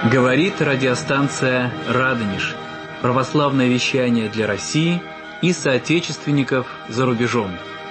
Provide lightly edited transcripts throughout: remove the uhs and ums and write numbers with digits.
Говорит радиостанция «Радонеж». Православное вещание для России и соотечественников за рубежом.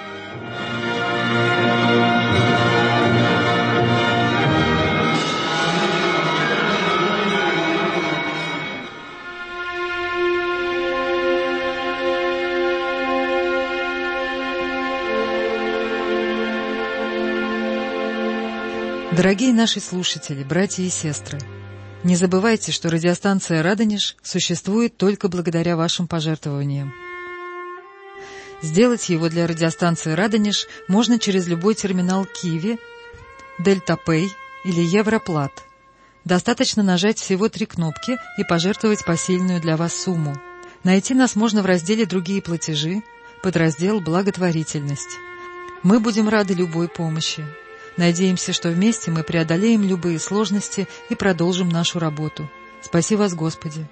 Дорогие наши слушатели, братья и сестры, не забывайте, что радиостанция «Радонеж» существует только благодаря вашим пожертвованиям. Сделать его для радиостанции «Радонеж» можно через любой терминал Киви, Дельта-Пэй или Европлат. Достаточно нажать всего 3 кнопки и пожертвовать посильную для вас сумму. Найти нас можно в разделе «Другие платежи», подраздел «Благотворительность». Мы будем рады любой помощи. Надеемся, что вместе мы преодолеем любые сложности и продолжим нашу работу. Спаси вас, Господи!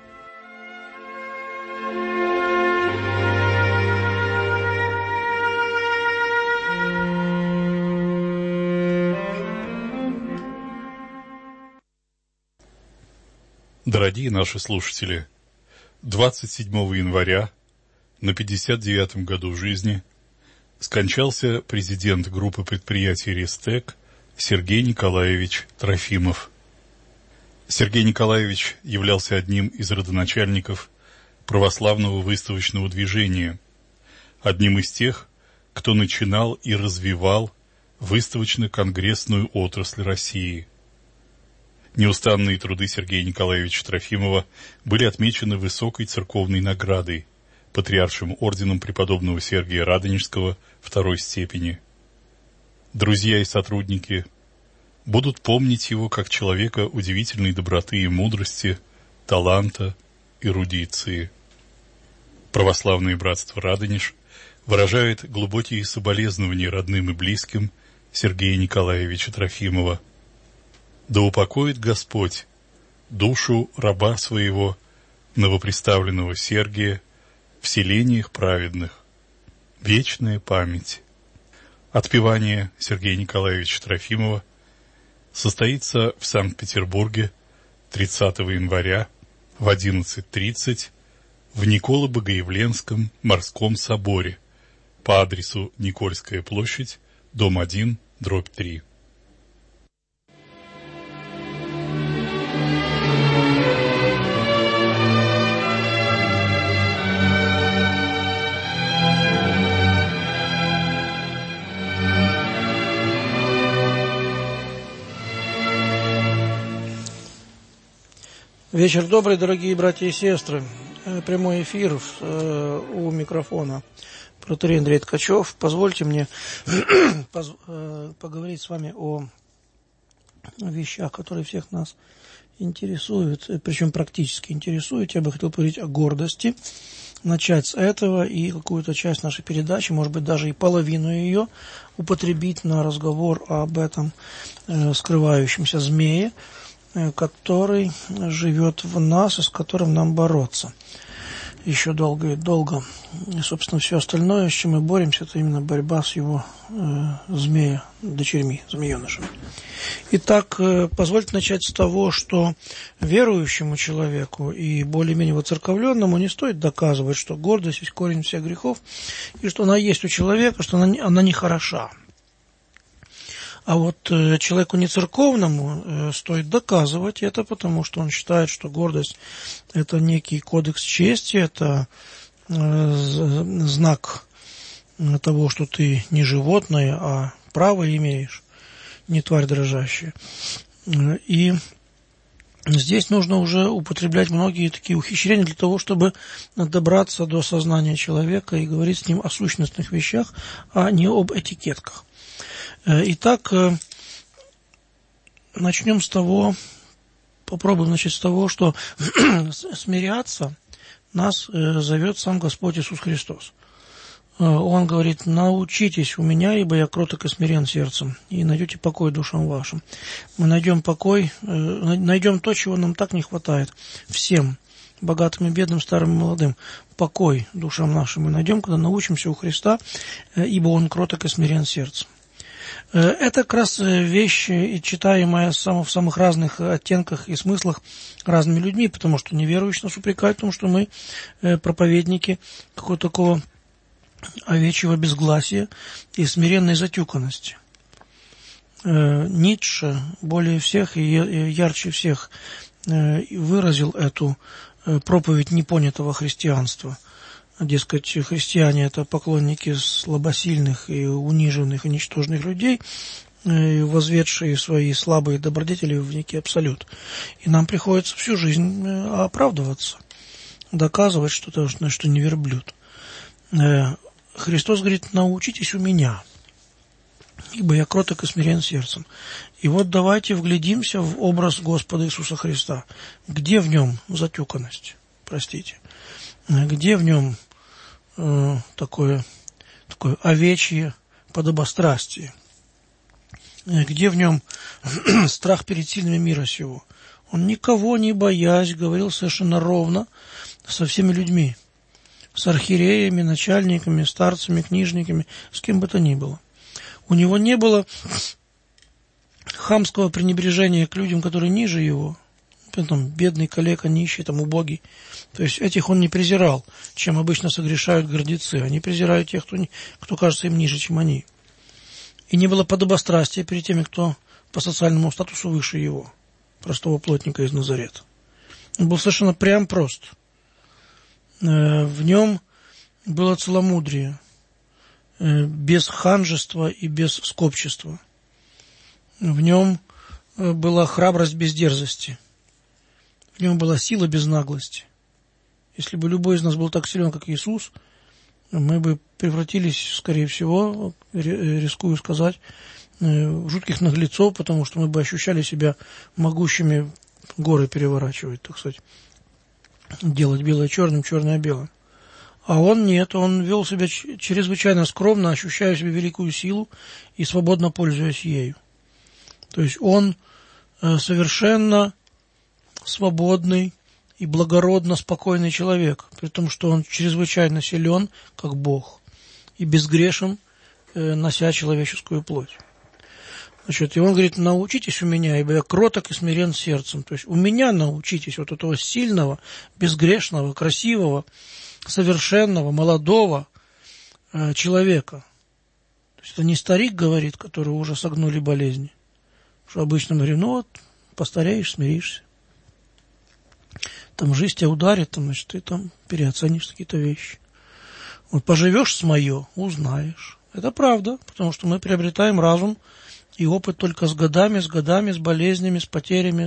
Дорогие наши слушатели, 27 января на 59-м году жизни скончался президент группы предприятий «Рестек» Сергей Николаевич Трофимов. Сергей Николаевич являлся одним из родоначальников православного выставочного движения, одним из тех, кто начинал и развивал выставочно-конгрессную отрасль России. Неустанные труды Сергея Николаевича Трофимова были отмечены высокой церковной наградой, патриаршим орденом преподобного Сергия Радонежского второй степени. Друзья и сотрудники будут помнить его как человека удивительной доброты и мудрости, таланта, эрудиции. Православное братство Радонеж выражает глубокие соболезнования родным и близким Сергея Николаевича Трофимова. Да упокоит Господь душу раба своего, новоприставленного Сергия, в селениях праведных. Вечная память. Отпевание Сергея Николаевича Трофимова состоится в Санкт-Петербурге 30 января в 11:30 в Николо-Богоявленском морском соборе по адресу Никольская площадь, дом 1, дробь 3. Вечер добрый, дорогие братья и сестры. Прямой эфир у микрофона протоиерей Андрей Ткачев. Позвольте мне поговорить с вами о вещах, которые всех нас интересуют, причем практически интересуют. Я бы хотел поговорить о гордости. Начать с этого и какую-то часть нашей передачи, может быть, даже и половину ее, употребить на разговор об этом скрывающемся змее, который живет в нас и с которым нам бороться еще долго и долго. И, собственно, все остальное, с чем мы боремся, это именно борьба с его дочерьми, змеенышами. Итак, позвольте начать с того, что верующему человеку и более-менее воцерковленному не стоит доказывать, что гордость есть корень всех грехов, и что она есть у человека, что она не хороша. А вот человеку нецерковному стоит доказывать это, потому что он считает, что гордость – это некий кодекс чести, это знак того, что ты не животное, а право имеешь, не тварь дрожащая. И здесь нужно уже употреблять многие такие ухищрения для того, чтобы добраться до сознания человека и говорить с ним о сущностных вещах, а не об этикетках. Итак, попробуем начать с того, что смиряться нас зовет сам Господь Иисус Христос. Он говорит: научитесь у меня, ибо я кроток и смирен сердцем, и найдете покой душам вашим. Мы найдем покой, найдем то, чего нам так не хватает всем, богатым и бедным, старым и молодым. Покой душам нашим мы найдем, когда научимся у Христа, ибо Он кроток и смирен сердцем. Это как раз вещь, читаемая в самых разных оттенках и смыслах разными людьми, потому что неверующие нас упрекают в том, что мы проповедники какого-то такого овечьего безгласия и смиренной затюканности. Ницше более всех и ярче всех выразил эту проповедь непонятого христианства. Дескать, христиане – это поклонники слабосильных и униженных и ничтожных людей, возведшие свои слабые добродетели в некий абсолют. И нам приходится всю жизнь оправдываться, доказывать что-то, что не верблюд. Христос говорит: научитесь у меня, ибо я кроток и смирен сердцем. И вот давайте вглядимся в образ Господа Иисуса Христа. Где в нем затюканность? Простите. Где в нем такое овечье подобострастие? Где в нем страх перед сильными мира сего? Он, никого не боясь, говорил совершенно ровно со всеми людьми, с архиереями, начальниками, старцами, книжниками, с кем бы то ни было. У него не было хамского пренебрежения к людям, которые ниже его, там, бедный, калека, нищий, там, убогий. То есть этих он не презирал, чем обычно согрешают гордецы. Они презирают тех, кто кажется им ниже, чем они. И не было подобострастия перед теми, кто по социальному статусу выше его, простого плотника из Назарета. Он был совершенно прям прост. В нем было целомудрие, без ханжества и без скопчества. В нем была храбрость без дерзости. В нем была сила без наглости. Если бы любой из нас был так силен, как Иисус, мы бы превратились, скорее всего, рискую сказать, в жутких наглецов, потому что мы бы ощущали себя могущими горы переворачивать, так сказать, делать белое черным, черное белым. А он нет, он вел себя чрезвычайно скромно, ощущая в себе великую силу и свободно пользуясь ею. То есть он совершенно свободный и благородно спокойный человек, при том, что он чрезвычайно силен, как Бог, и безгрешен, нося человеческую плоть. Значит, и он говорит: научитесь у меня, ибо я кроток и смирен сердцем. То есть у меня научитесь, вот этого сильного, безгрешного, красивого, совершенного, молодого человека. То есть это не старик говорит, который уже согнули болезни. Что обычно мы говорим: ну вот, постареешь, смиришься. Там жизнь тебя ударит, там, значит, ты там переоценишь какие-то вещи. Вот поживешь с мое, узнаешь. Это правда, потому что мы приобретаем разум и опыт только с годами, с болезнями, с потерями,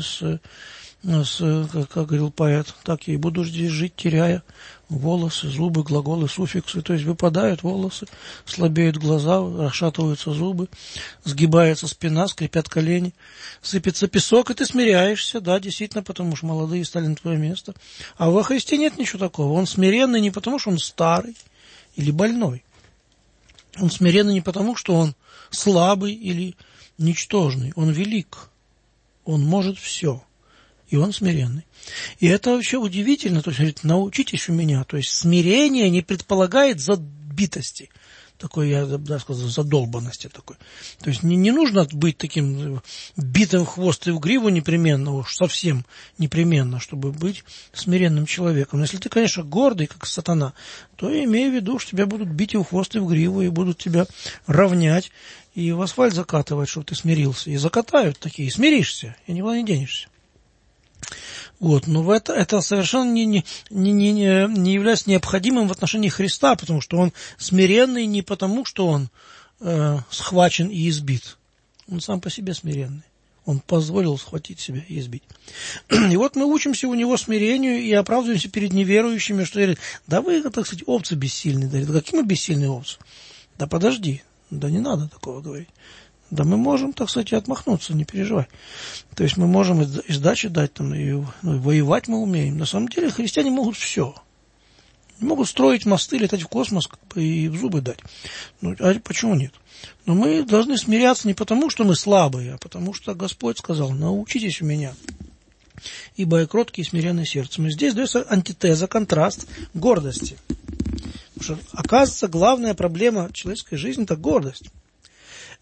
как говорил поэт, так я и буду здесь жить, теряя волосы, зубы, глаголы, суффиксы. То есть выпадают волосы, слабеют глаза, расшатываются зубы, сгибается спина, скрипят колени, сыпется песок, и ты смиряешься, да, действительно, потому что молодые стали на твое место. А во Христе нет ничего такого. Он смиренный не потому, что он старый или больной. Он смиренный не потому, что он слабый или ничтожный. Он велик. Он может все. И он смиренный. И это вообще удивительно. То есть, говорит, научитесь у меня. То есть, смирение не предполагает забитости. Такой, я бы сказал, задолбанности такой. То есть, не нужно быть таким битым в хвост и в гриву непременно, уж совсем непременно, чтобы быть смиренным человеком. Но если ты, конечно, гордый, как сатана, то имей в виду, что тебя будут бить и в хвост, и в гриву, и будут тебя равнять, и в асфальт закатывать, чтобы ты смирился. И закатают такие, и смиришься, и никуда не денешься. Вот, но это совершенно не является необходимым в отношении Христа, потому что он смиренный не потому, что он схвачен и избит. Он сам по себе смиренный. Он позволил схватить себя и избить. И вот мы учимся у него смирению и оправдываемся перед неверующими, что говорят: да вы, так сказать, овцы бессильные. Да какие мы бессильные овцы? Да подожди, да не надо такого говорить. Да мы можем, так сказать, отмахнуться, не переживай. То есть мы можем и сдачи дать, там, и воевать мы умеем. На самом деле христиане могут все. Могут строить мосты, летать в космос, как бы, и в зубы дать. Ну, а почему нет? Но мы должны смиряться не потому, что мы слабые, а потому что Господь сказал: научитесь у меня, ибо я кроткий и смиренный сердцем. И здесь дается антитеза, контраст гордости. Потому что, оказывается, главная проблема человеческой жизни – это гордость.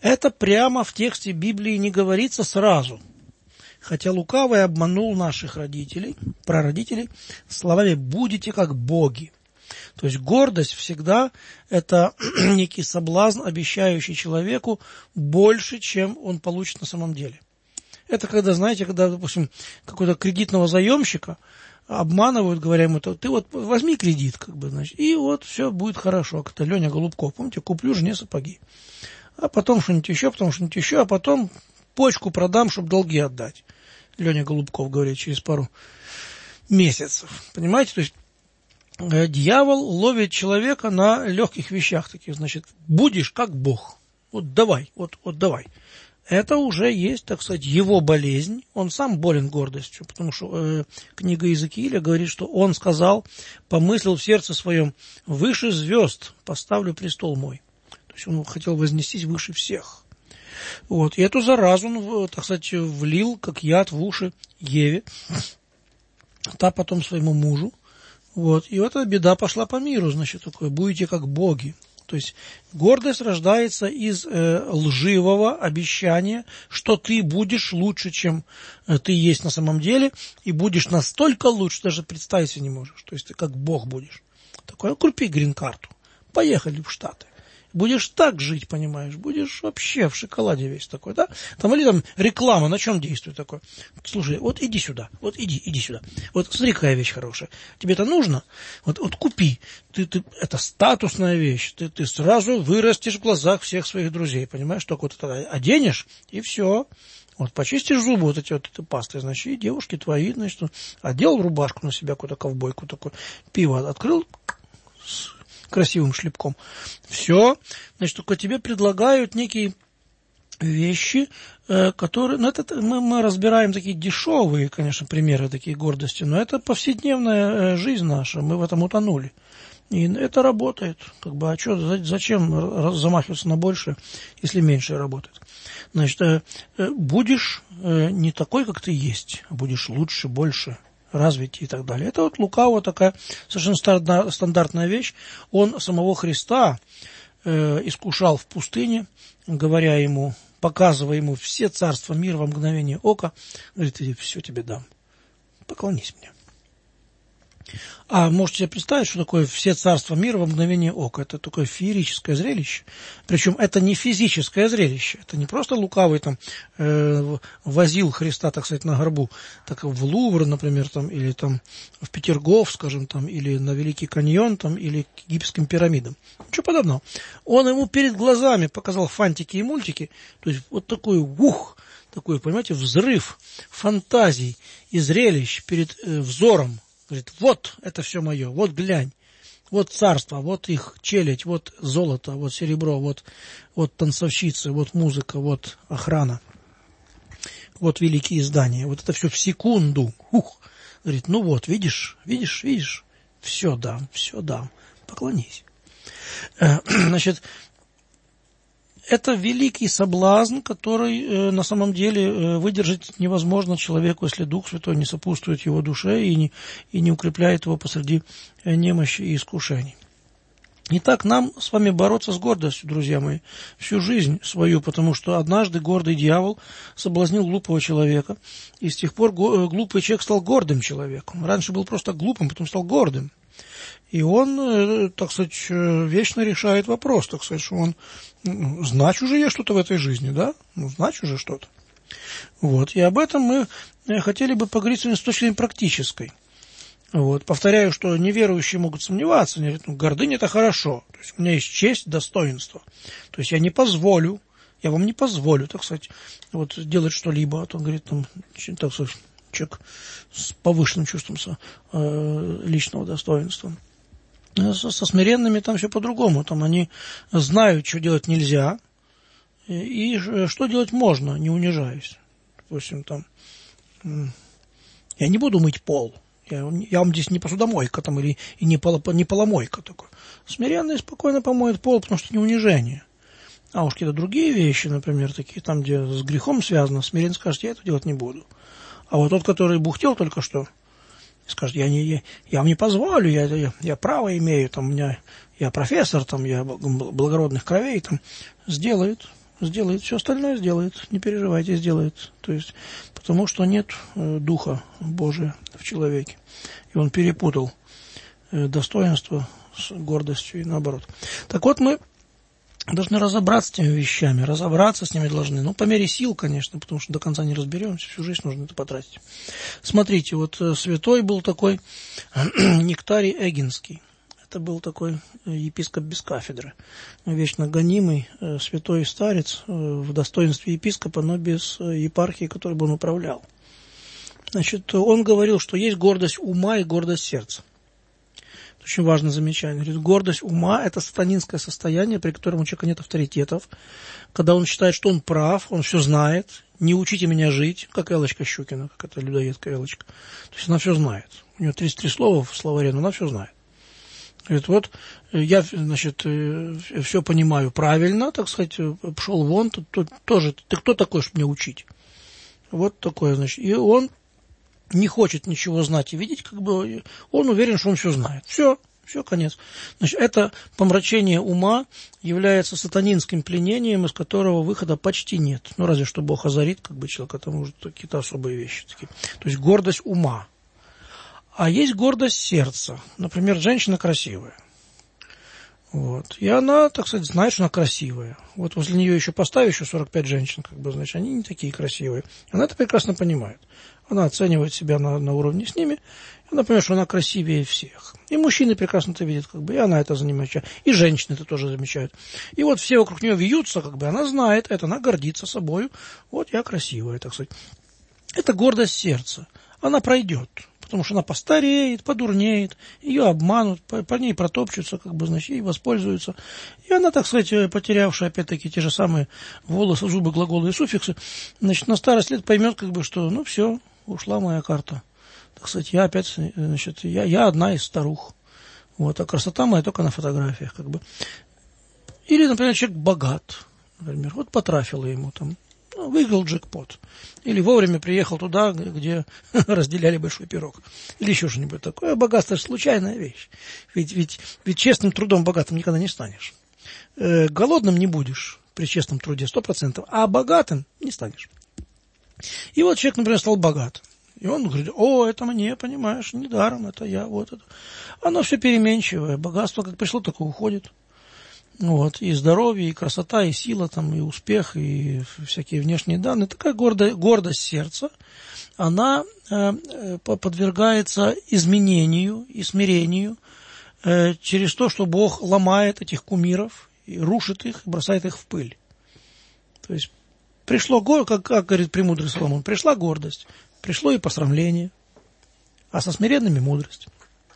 Это прямо в тексте Библии не говорится сразу. Хотя лукавый обманул наших родителей, прародителей, словами «будете как боги». То есть гордость всегда это некий соблазн, обещающий человеку больше, чем он получит на самом деле. Это когда, знаете, когда, допустим, какого-то кредитного заемщика обманывают, говоря ему, ты вот возьми кредит, как бы, значит, и вот все будет хорошо. Как-то Леня Голубков, помните, куплю жене сапоги. А потом что-нибудь еще, а потом почку продам, чтобы долги отдать. Леня Голубков говорит через пару месяцев. Понимаете, то есть дьявол ловит человека на легких вещах таких, значит, будешь как Бог. Вот давай, вот давай. Это уже есть, так сказать, его болезнь. Он сам болен гордостью, потому что книга Иезекииля говорит, что он сказал, помыслил в сердце своем, выше звезд поставлю престол мой. То есть он хотел вознестись выше всех. Вот. И эту заразу он, так сказать, влил, как яд в уши Еве, та потом своему мужу. Вот. И вот эта беда пошла по миру, значит, такое, будете как боги. То есть гордость рождается из лживого обещания, что ты будешь лучше, чем ты есть на самом деле, и будешь настолько лучше, даже представить себе не можешь. То есть ты как Бог будешь. Такое, купи грин-карту, поехали в Штаты. Будешь так жить, понимаешь, будешь вообще в шоколаде весь такой, да? Там или там реклама, на чем действует такое? Слушай, вот иди сюда, вот иди сюда. Вот смотри, какая вещь хорошая. Тебе это нужно? Вот купи. Это статусная вещь. Ты сразу вырастешь в глазах всех своих друзей, понимаешь? Только вот это оденешь, и все. Вот почистишь зубы вот эти пастой, значит, и девушки твои, значит, одел рубашку на себя, какую-то ковбойку такую, пиво открыл, красивым шлепком. Все, значит, только тебе предлагают некие вещи, которые, ну, это мы разбираем такие дешевые, конечно, примеры такие гордости, но это повседневная жизнь наша, мы в этом утонули. И это работает, как бы, а что, зачем замахиваться на большее, если меньше работает? Значит, будешь не такой, как ты есть, а будешь лучше, больше, развитие и так далее. Это вот лукаво такая совершенно стандартная вещь. Он самого Христа искушал в пустыне, говоря ему, показывая ему все царства мира во мгновение ока, говорит, все тебе дам, поклонись мне. А можете себе представить, что такое все царства мира во мгновение ока? Это такое феерическое зрелище. Причем это не физическое зрелище. Это не просто лукавый там возил Христа, так сказать, на горбу, так в Лувр, например, там, или там в Петергоф, скажем, там, или на Великий каньон, там, или к египетским пирамидам. Ничего подобного. Он ему перед глазами показал фантики и мультики. То есть вот такой такой, понимаете, взрыв фантазий и зрелищ перед взором. Говорит, вот это все мое, вот глянь, вот царство, вот их челядь, вот золото, вот серебро, вот танцовщицы, вот музыка, вот охрана, вот великие здания, вот это все в секунду. Говорит, ну вот, видишь, все дам, поклонись. Значит, это великий соблазн, который на самом деле выдержать невозможно человеку, если Дух Святой не сопутствует его душе и не укрепляет его посреди немощи и искушений. Итак, нам с вами бороться с гордостью, друзья мои, всю жизнь свою, потому что однажды гордый дьявол соблазнил глупого человека, и с тех пор глупый человек стал гордым человеком. Раньше был просто глупым, потом стал гордым. И он, так сказать, вечно решает вопрос, так сказать, что он, значу же я что-то в этой жизни, да? Значу же что-то. Вот, и об этом мы хотели бы поговорить с точки зрения практической. Вот, повторяю, что неверующие могут сомневаться, они говорят, гордыня – это хорошо, то есть у меня есть честь, достоинство, то есть я вам не позволю, так сказать, вот, делать что-либо, а то, говорит, там, так сказать, человек с повышенным чувством личного достоинства. Со смиренными там все по-другому. Там они знают, что делать нельзя, и что делать можно, не унижаясь. Допустим, там, я не буду мыть пол, я вам здесь не посудомойка там, или и не поломойка такой. Смиренный спокойно помоет пол, потому что не унижение. А уж какие-то другие вещи, например, такие там, где с грехом связано, смиренный скажет, я это делать не буду. А вот тот, который бухтел только что, скажет, я вам не позволю, я право имею, там, я профессор, там, я благородных кровей, там, сделает сделает, все остальное сделает, не переживайте, сделает. То есть, потому что нет Духа Божия в человеке. И он перепутал достоинство с гордостью и наоборот. Так вот, мы должны разобраться с этими вещами, разобраться с ними должны. Ну, по мере сил, конечно, потому что до конца не разберемся, всю жизнь нужно это потратить. Смотрите, вот святой был такой Нектарий Эгинский. Это был такой епископ без кафедры, вечно гонимый святой старец в достоинстве епископа, но без епархии, которой бы он управлял. Значит, он говорил, что есть гордость ума и гордость сердца. Очень важное замечание. Говорит, гордость ума – это сатанинское состояние, при котором у человека нет авторитетов, когда он считает, что он прав, он все знает, не учите меня жить, как Эллочка Щукина, как эта людоедка Эллочка. То есть она все знает. У нее 33 слова в словаре, но она все знает. Говорит, вот я, значит, все понимаю правильно, так сказать, пошел вон, тут тоже, ты кто такой, чтобы меня учить? Вот такое, значит. И он не хочет ничего знать и видеть, как бы он уверен, что он все знает. Все, конец. Значит, это помрачение ума является сатанинским пленением, из которого выхода почти нет. Ну, разве что Бог озарит, как бы человек, это может какие-то особые вещи такие. То есть гордость ума. А есть гордость сердца. Например, женщина красивая. Вот. И она, так сказать, знает, что она красивая. Вот возле нее еще поставь еще 45 женщин, как бы, значит, они не такие красивые. Она это прекрасно понимает. Она оценивает себя на уровне с ними. Она понимает, что она красивее всех. И мужчины прекрасно это видят, как бы, и она это замечает. И женщины это тоже замечают. И вот все вокруг нее вьются, как бы, она знает это, она гордится собой. Вот я красивая, так сказать. Это гордость сердца. Она пройдет. Потому что она постареет, подурнеет, ее обманут, по ней протопчутся, как бы, значит, ей воспользуются. И она, так сказать, потерявшая, опять-таки, те же самые волосы, зубы, глаголы и суффиксы, значит, на старость лет поймет, как бы, что, ну, все, ушла моя карта. Так сказать, я опять, значит, я одна из старух. Вот, а красота моя только на фотографиях, как бы. Или, например, человек богат, например, вот потрафило ему там. Выиграл джекпот. Или вовремя приехал туда, где разделяли большой пирог. Или еще что-нибудь такое. Богатство – это случайная вещь. Ведь честным трудом богатым никогда не станешь. Голодным не будешь при честном труде 100%, а богатым не станешь. И вот человек, например, стал богат. И он говорит, это мне, понимаешь, недаром, это я, вот это. Оно все переменчивое. Богатство как пришло, так и уходит. Вот, и здоровье, и красота, и сила, там, и успех, и всякие внешние данные. Такая гордость сердца, она подвергается изменению и смирению через то, что Бог ломает этих кумиров, и рушит их, и бросает их в пыль. То есть пришло, как говорит премудрый Соломон, пришла гордость, пришло и посрамление, а со смиренными мудрость.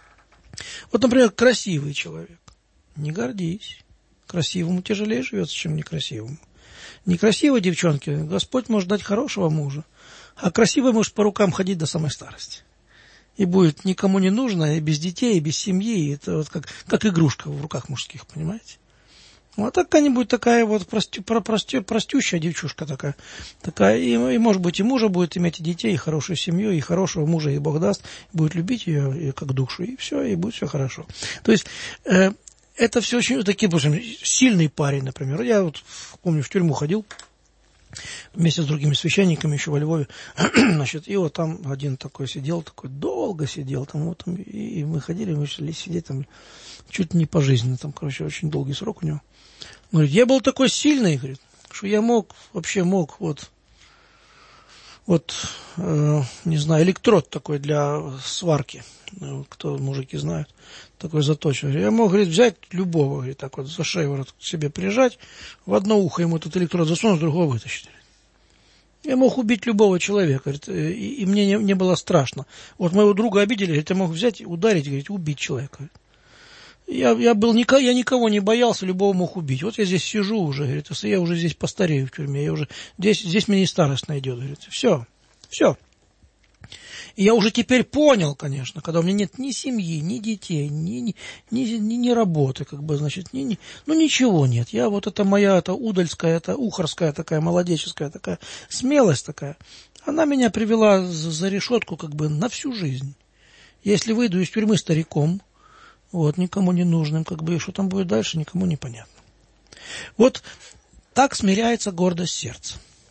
Вот, например, красивый человек, не гордись. Красивому тяжелее живется, чем некрасивому. Некрасивой девчонке Господь может дать хорошего мужа, а красивой может по рукам ходить до самой старости. И будет никому не нужно, и без детей, и без семьи. Это вот как игрушка в руках мужских, понимаете? Вот какая-нибудь такая вот простющая девчушка такая и, может быть, и мужа будет иметь, и детей, и хорошую семью, и хорошего мужа, и Бог даст, будет любить ее как душу, и все, и будет все хорошо. То есть это все очень такие, сильный парень, например. Я вот помню, в тюрьму ходил вместе с другими священниками еще во Львове. Значит, и вот там один такой сидел, такой долго сидел, там, вот, и мы ходили, мы шли сидеть там чуть не пожизненно, там, короче, очень долгий срок у него. Говорит, я был такой сильный, говорит, что я мог, не знаю, электрод такой для сварки, кто мужики знают, такой заточенный. Я мог, говорит, взять любого, говорит, так вот за шею вот, себе прижать, в одно ухо ему этот электрод засунуть, с другого вытащить. Я мог убить любого человека, говорит, и мне не было страшно. Вот моего друга обидели, говорит, я мог взять, ударить, говорит, убить человека. Я никого не боялся, любого мог убить. Вот я здесь сижу уже, говорит, я уже здесь постарею в тюрьме, я уже здесь мне и старость найдет, говорит, все. И я уже теперь понял, конечно, когда у меня нет ни семьи, ни детей, ни работы, как бы, значит, ничего нет. Я вот это моя, это удальская, это ухарская такая, молодеческая такая смелость такая, она меня привела за решетку, как бы, на всю жизнь. Если выйду из тюрьмы стариком, вот, никому не нужным, как бы, и что там будет дальше, никому не понятно. Вот Так смиряется гордость сердца.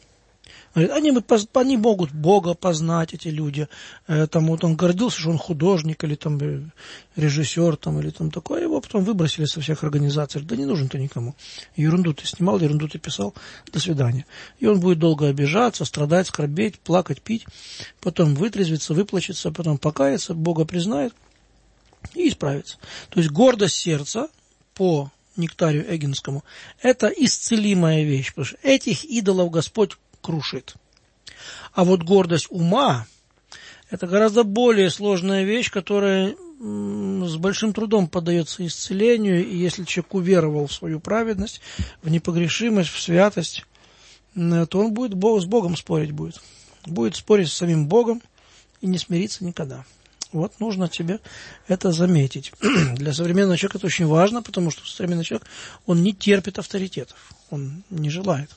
Они могут Бога познать, эти люди. Там вот он гордился, что он художник, или там режиссер, там, или там такое. Его потом выбросили со всех организаций. Да не нужен ты никому. Ерунду ты снимал, ерунду ты писал. До свидания. И он будет долго обижаться, страдать, скорбеть, плакать, пить. Потом вытрезвится, выплачется, потом покается, Бога признает и исправится. То есть гордость сердца по Нектарию Эггинскому – это исцелимая вещь. Потому что этих идолов Господь крушит. А вот гордость ума – это гораздо более сложная вещь, которая с большим трудом поддается исцелению, и если человек уверовал в свою праведность, в непогрешимость, в святость, то он будет с Богом спорить будет. Будет спорить с самим Богом и не смириться никогда. Вот нужно тебе это заметить. Для современного человека это очень важно, потому что современный человек, он не терпит авторитетов, он не желает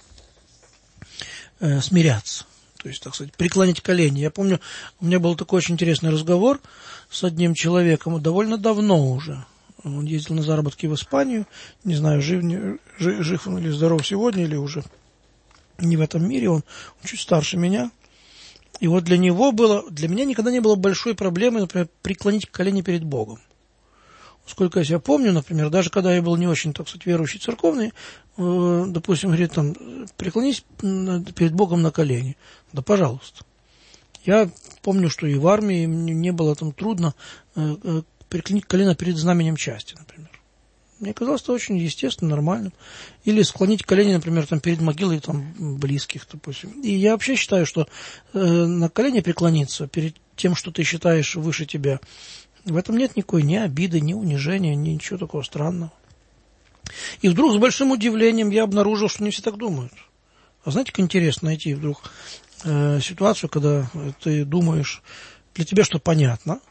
смиряться, то есть, так сказать, преклонить колени. Я помню, у меня был такой очень интересный разговор с одним человеком, довольно давно уже. Он ездил на заработки в Испанию, не знаю, жив он или здоров сегодня, или уже не в этом мире, он чуть старше меня. И вот для меня никогда не было большой проблемы, например, преклонить колени перед Богом. Сколько я себя помню, например, даже когда я был не очень, так сказать, верующий церковный, допустим, говорит, там, преклонись перед Богом на колени. Да, пожалуйста. Я помню, что и в армии мне не было там трудно преклонить колено перед знаменем части, например. Мне казалось это очень естественно, нормальным. Или склонить колени, например, там, перед могилой там, близких, допустим. И я вообще считаю, что на колени преклониться перед тем, что ты считаешь выше тебя, в этом нет никакой ни обиды, ни унижения, ни ничего такого странного. И вдруг с большим удивлением я обнаружил, что не все так думают. А знаете, как интересно найти вдруг ситуацию, когда ты думаешь, для тебя что понятно,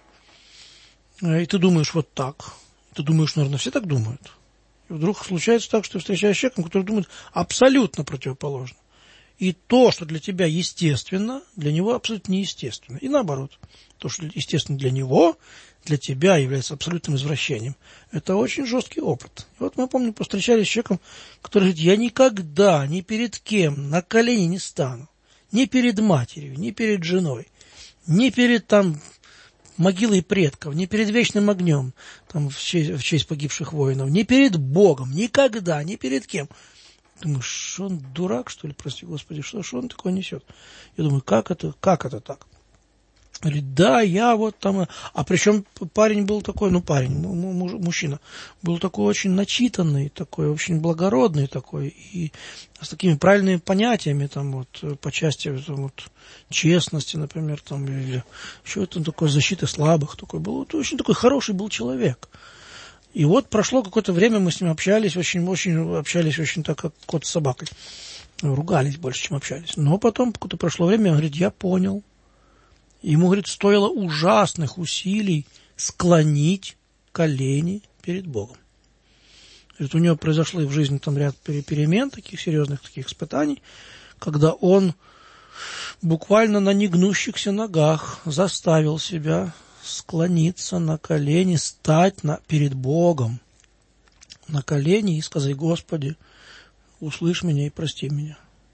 и ты думаешь вот так, ты думаешь, наверное, все так думают. И вдруг случается так, что ты встречаешься с человеком, который думает абсолютно противоположно. И то, что для тебя естественно, для него абсолютно неестественно. И наоборот, то, что естественно для него, для тебя является абсолютным извращением. Это очень жесткий опыт. И вот мы, помню, повстречались с человеком, который говорит, я никогда ни перед кем на колени не стану. Ни перед матерью, ни перед женой, ни перед там могилой предков, ни перед вечным огнем, там, в честь погибших воинов, ни перед Богом, никогда, ни перед кем. Думаю, что он дурак, что ли, прости Господи, что он такое несет? Я думаю, как это так? Говорит, да, я вот там... А причем парень был такой, мужчина, был такой очень начитанный, такой очень благородный такой, и с такими правильными понятиями, там вот, по части там, вот, честности, например, там, или еще это такой защиты слабых, такой был, вот, очень такой хороший был человек. И вот прошло какое-то время, мы с ним общались, очень так, как кот с собакой. Ругались больше, чем общались. Но потом, какое-то прошло время, он говорит, я понял. Ему, говорит, стоило ужасных усилий склонить колени перед Богом. Говорит, у него произошло в жизни там ряд перемен, таких серьезных таких испытаний, когда он буквально на негнущихся ногах заставил себя склониться на колени, стать перед Богом на колени и сказать, Господи, услышь меня и прости меня.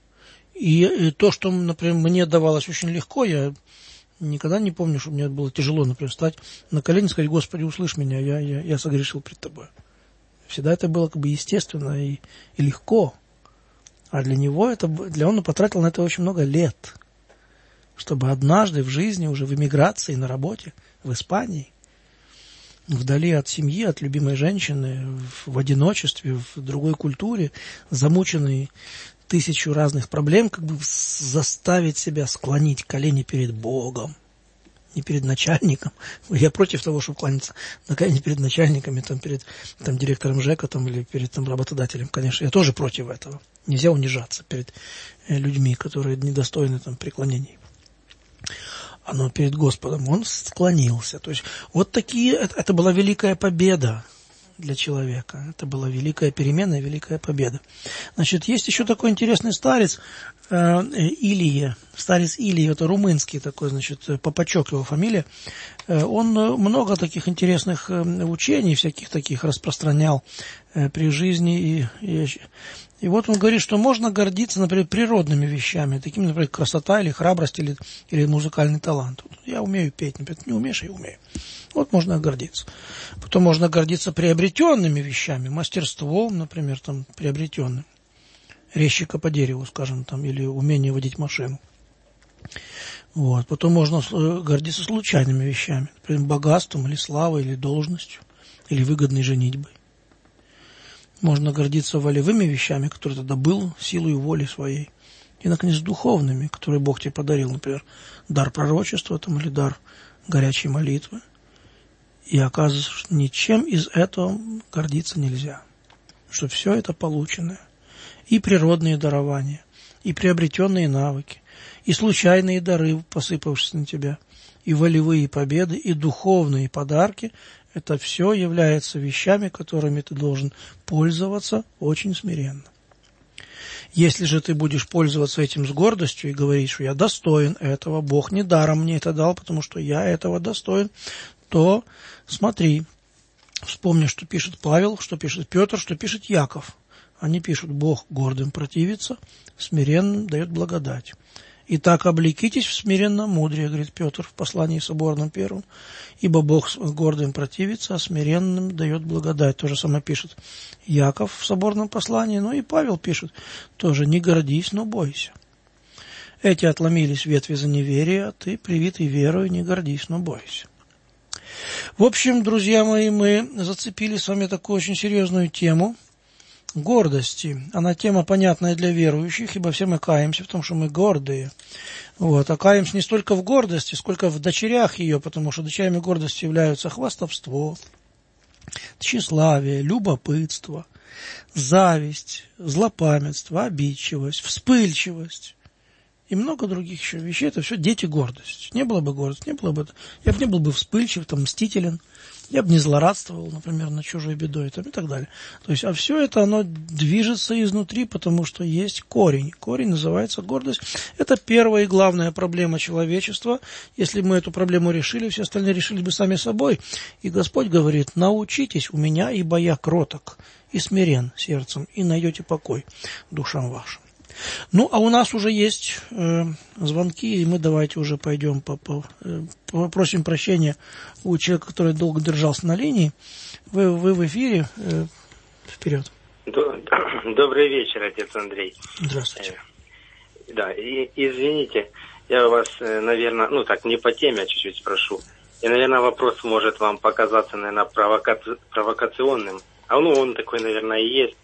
И то, что, например, мне давалось очень легко, я никогда не помню, что мне было тяжело, например, встать на колени и сказать, Господи, услышь меня, я согрешил пред Тобой. Всегда это было как бы естественно и легко. А для него он потратил на это очень много лет, чтобы однажды в жизни, уже в эмиграции, на работе, в Испании, вдали от семьи, от любимой женщины, в одиночестве, в другой культуре, замученный 1000 разных проблем, как бы заставить себя склонить колени перед Богом, не перед начальником. Я против того, чтобы кланяться на колени перед начальниками, перед директором ЖЭКа или перед работодателем. Конечно, я тоже против этого. Нельзя унижаться перед людьми, которые недостойны преклонений. Но перед Господом он склонился. То есть вот такие, это была великая победа для человека. Это была великая перемена, великая победа. Значит, есть еще такой интересный старец Илия. Старец Илия, это румынский такой, Попачок его фамилия. Он много таких интересных учений, всяких таких распространял при жизни. И И вот он говорит, что можно гордиться, например, природными вещами, такими, например, красота или храбрость, или музыкальный талант. Вот я умею петь, например, ты не умеешь, я умею. Вот можно гордиться. Потом можно гордиться приобретенными вещами, мастерством, например, там, приобретенным. Резчика по дереву, скажем, там, или умение водить машину. Вот. Потом можно гордиться случайными вещами, например, богатством, или славой, или должностью, или выгодной женитьбой. Можно гордиться волевыми вещами, которые ты добыл силой воли своей. И, наконец, духовными, которые Бог тебе подарил, например, дар пророчества там, или дар горячей молитвы. И оказывается, что ничем из этого гордиться нельзя. Что все это полученное. И природные дарования, и приобретенные навыки, и случайные дары, посыпавшиеся на тебя, и волевые победы, и духовные подарки – это все является вещами, которыми ты должен пользоваться очень смиренно. Если же ты будешь пользоваться этим с гордостью и говорить, что я достоин этого, Бог не даром мне это дал, потому что я этого достоин, то смотри, вспомни, что пишет Павел, что пишет Петр, что пишет Яков. Они пишут: Бог гордым противится, смиренным дает благодать. Итак, облекитесь в смиренном мудрее, говорит Петр в послании соборном 1, ибо Бог гордым противится, а смиренным дает благодать. То же самое пишет Яков в соборном послании, но и Павел пишет тоже: не гордись, но бойся. Эти отломились ветви за неверие, а ты, привитый верою, не гордись, но бойся. В общем, друзья мои, мы зацепили с вами такую очень серьезную тему гордости. Она тема понятная для верующих, ибо все мы каемся в том, что мы гордые. Вот. А каемся не столько в гордости, сколько в дочерях ее, потому что дочерями гордости являются хвастовство, тщеславие, любопытство, зависть, злопамятство, обидчивость, вспыльчивость и много других еще вещей. Это все дети гордости. Не было бы гордости, я бы не был бы вспыльчив, там, мстителен, я бы не злорадствовал, например, над чужой бедой там, и так далее. То есть, а все это, оно движется изнутри, потому что есть корень. Корень называется гордость. Это первая и главная проблема человечества. Если бы мы эту проблему решили, все остальные решили бы сами собой. И Господь говорит: научитесь у меня, ибо я кроток и смирен сердцем, и найдете покой душам вашим. Ну, а у нас уже есть звонки, и мы давайте уже пойдем, попросим прощения у человека, который долго держался на линии. Вы в эфире. Вперед. Добрый вечер, отец Андрей. Здравствуйте. Да, и извините, я вас, наверное, не по теме, а чуть-чуть спрошу. И, наверное, вопрос может вам показаться, наверное, провокационным. А он такой, наверное, и есть.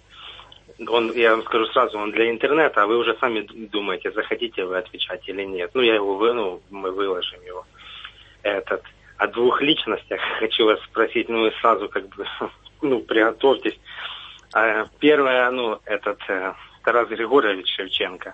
Я вам скажу сразу, он для интернета, а вы уже сами думаете, захотите вы отвечать или нет. Мы выложим его. О двух личностях хочу вас спросить, вы сразу приготовьтесь. Первое, Тарас Григорьевич Шевченко.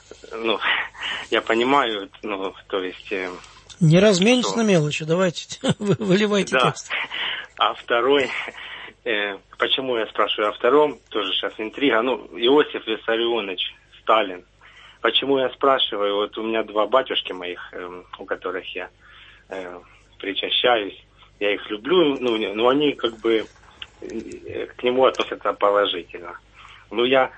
Я понимаю, то есть... Не разменитесь на мелочи, давайте, выливайте текст. А второй... Почему я спрашиваю о втором, тоже сейчас интрига. Иосиф Виссарионович Сталин. Почему я спрашиваю? Вот у меня два батюшки моих, у которых я причащаюсь. Я их люблю, но они к нему относятся положительно. Я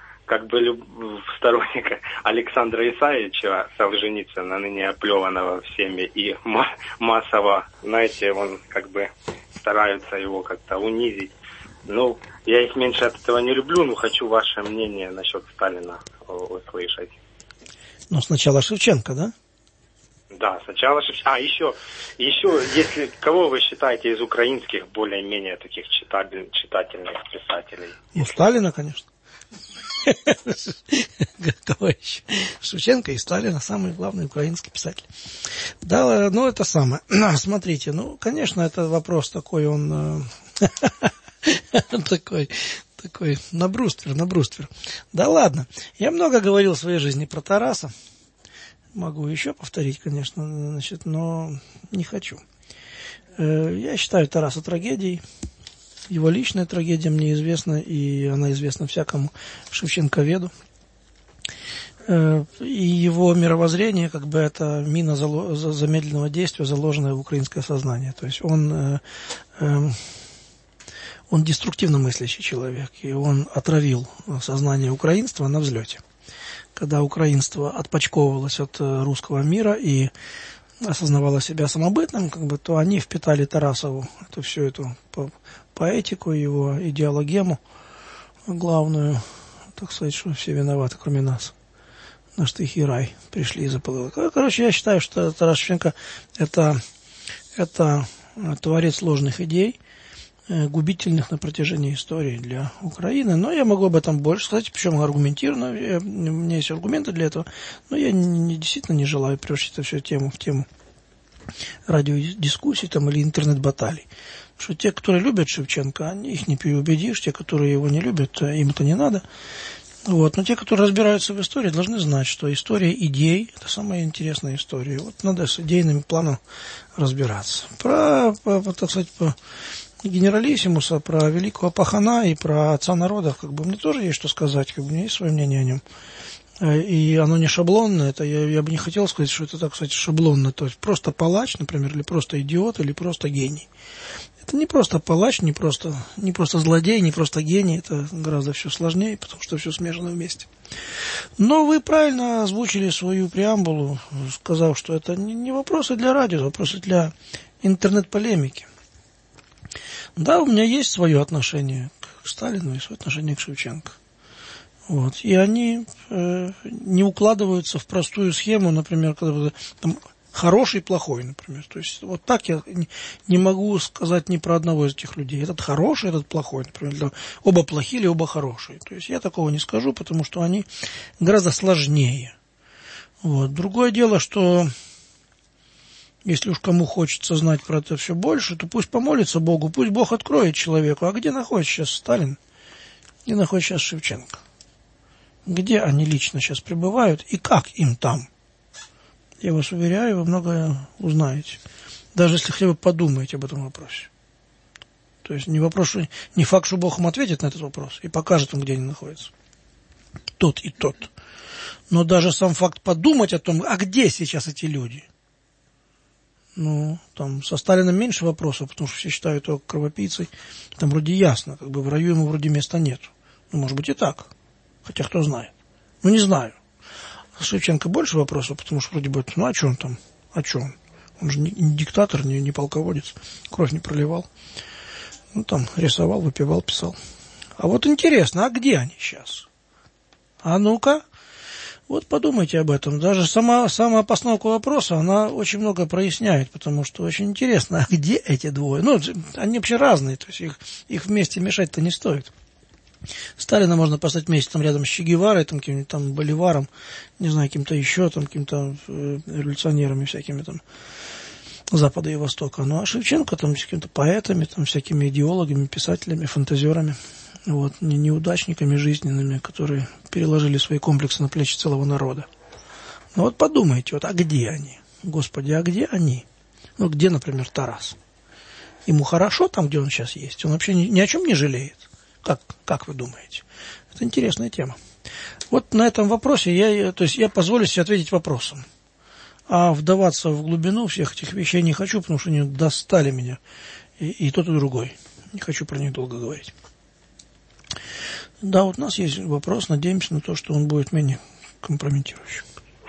сторонник Александра Исаевича Солженицына, ныне оплеванного всеми, и массово, знаете, он стараются его как-то унизить. Я их меньше от этого не люблю, но хочу ваше мнение насчет Сталина услышать. Сначала Шевченко, да? Да, сначала Шевченко. Еще, если кого вы считаете из украинских более-менее таких читательных писателей? Сталина, конечно. Кого еще? Шевченко и Сталина, самый главный украинский писатель. Да, это самое. Смотрите, конечно, это вопрос такой, он... Такой на бруствер. Да ладно. Я много говорил в своей жизни про Тараса. Могу еще повторить, конечно, но не хочу. Я считаю Тараса трагедией. Его личная трагедия мне известна, и она известна всякому шевченковеду. И его мировоззрение, это мина замедленного действия, заложенная в украинское сознание. То есть Он деструктивно мыслящий человек, и он отравил сознание украинства на взлете. Когда украинство отпочковывалось от русского мира и осознавало себя самобытным, то они впитали Тарасову всю эту поэтику, его идеологему главную, так сказать, что все виноваты, кроме нас. Наш тихий рай пришли и заполыли. Короче, я считаю, что Тарас Шевченко это творец сложных идей, губительных на протяжении истории для Украины. Но я могу об этом больше сказать, причем аргументированно. У меня есть аргументы для этого, но я действительно не желаю превратить эту всю тему в тему радиодискуссий или интернет-баталий. Потому что те, которые любят Шевченко, их не переубедишь, те, которые его не любят, им это не надо. Но те, которые разбираются в истории, должны знать, что история идей – это самая интересная история. Надо с идейным планом разбираться. Про генералиссимуса, про великого пахана и про отца народа, мне тоже есть что сказать, у меня есть свое мнение о нем. И оно не шаблонное, я бы не хотел сказать, что это, так сказать, шаблонно, то есть просто палач, например, или просто идиот, или просто гений. Это не просто палач, не просто злодей, не просто гений, это гораздо все сложнее, потому что все смешано вместе. Но вы правильно озвучили свою преамбулу, сказав, что это не вопросы для радио, а вопросы для интернет-полемики. Да, у меня есть свое отношение к Сталину и свое отношение к Шевченко. И они не укладываются в простую схему, например, когда там хороший, плохой, например. То есть так я не могу сказать ни про одного из этих людей. Этот хороший, этот плохой, например. Оба плохие или оба хорошие. То есть я такого не скажу, потому что они гораздо сложнее. Другое дело, что если уж кому хочется знать про это все больше, то пусть помолится Богу, пусть Бог откроет человеку. А где находится сейчас Сталин? Где находится сейчас Шевченко? Где они лично сейчас пребывают и как им там? Я вас уверяю, вы многое узнаете. Даже если хотя бы подумаете об этом вопросе. То есть не факт, что Бог им ответит на этот вопрос и покажет им, где они находятся. Тот и тот. Но даже сам факт подумать о том, а где сейчас эти люди? Там со Сталином меньше вопросов, потому что все считают его кровопийцей. Там вроде ясно, в раю ему вроде места нет. Может быть и так. Хотя кто знает. Не знаю. С Шевченко больше вопросов, потому что вроде бы, а что он там? А что он? Он же не диктатор, не полководец. Кровь не проливал. Там рисовал, выпивал, писал. А интересно, а где они сейчас? А ну-ка. Подумайте об этом. Даже сама постановка вопроса, она очень много проясняет, потому что очень интересно, а где эти двое? Они вообще разные, то есть их вместе мешать-то не стоит. Сталина можно поставить вместе рядом с Че Геварой, каким-то Боливаром, не знаю, каким-то еще, каким-то революционерами всякими Запада и Востока. А Шевченко с какими-то поэтами, всякими идеологами, писателями, фантазерами, неудачниками жизненными, которые переложили свои комплексы на плечи целого народа. Подумайте, а где они? Господи, а где они? Где, например, Тарас? Ему хорошо там, где он сейчас есть? Он вообще ни о чем не жалеет? Как вы думаете? Это интересная тема. На этом вопросе я позволю себе ответить вопросом. А вдаваться в глубину всех этих вещей не хочу, потому что они достали меня. И тот, и другой. Не хочу про них долго говорить. Да, у нас есть вопрос. Надеемся на то, что он будет менее компрометирующим.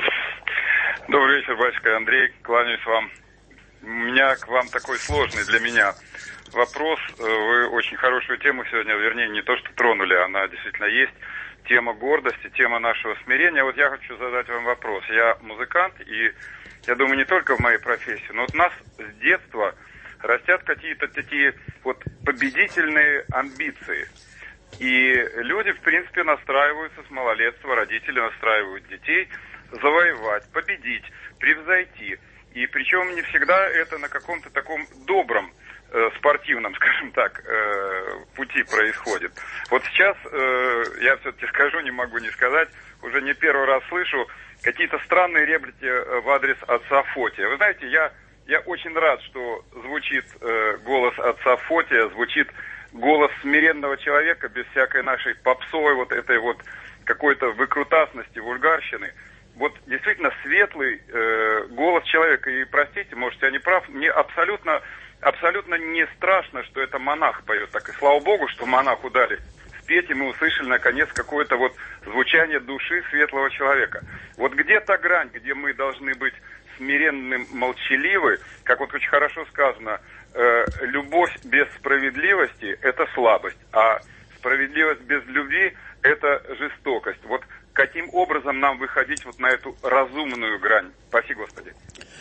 Добрый вечер, батюшка Андрей. Кланяюсь вам. У меня к вам такой сложный для меня вопрос. Вы очень хорошую тему сегодня, вернее, не то, что тронули, она действительно есть. Тема гордости, тема нашего смирения. Я хочу задать вам вопрос. Я музыкант, и я думаю, не только в моей профессии, но у нас с детства растят какие-то такие победительные амбиции. И люди, в принципе, настраиваются с малолетства, родители настраивают детей завоевать, победить, превзойти. И причем не всегда это на каком-то таком добром, спортивном, скажем так, пути происходит. Сейчас, я все-таки скажу, не могу не сказать, уже не первый раз слышу какие-то странные реплики в адрес отца Фотия. Вы знаете, я очень рад, что звучит голос отца Фотия, звучит голос смиренного человека, без всякой нашей попсовой этой какой-то выкрутасности, вульгарщины. Действительно светлый голос человека. И, простите, может, я не прав, мне абсолютно абсолютно не страшно, что это монах поет. Так и слава богу, что монаху дали спеть, и мы услышали, наконец, какое-то вот звучание души светлого человека. Вот где та грань, где мы должны быть смиренным, молчаливы, как вот очень хорошо сказано, любовь без справедливости – это слабость, а справедливость без любви – это жестокость. Вот каким образом нам выходить вот на эту разумную грань? Спаси Господи.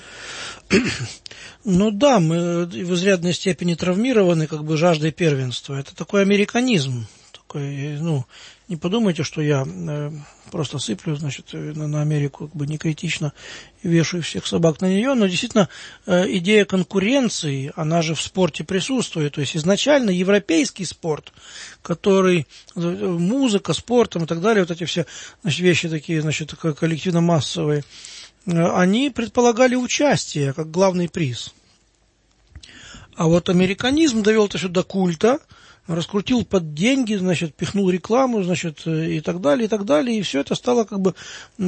Ну да, мы в изрядной степени травмированы как бы жаждой первенства. Это такой американизм. Такой, ну, не подумайте, что я просто сыплю, значит, на Америку как бы некритично и вешаю всех собак на нее, но действительно идея конкуренции, она же в спорте присутствует. То есть изначально европейский спорт, который музыка, спорт и так далее, вот эти все, значит, вещи такие, значит, коллективно-массовые, они предполагали участие как главный приз. А вот американизм довел это все до культа, раскрутил под деньги, значит, пихнул рекламу, значит, и так далее, и все это стало как бы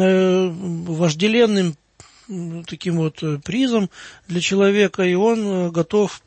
вожделенным таким вот призом для человека, и он готов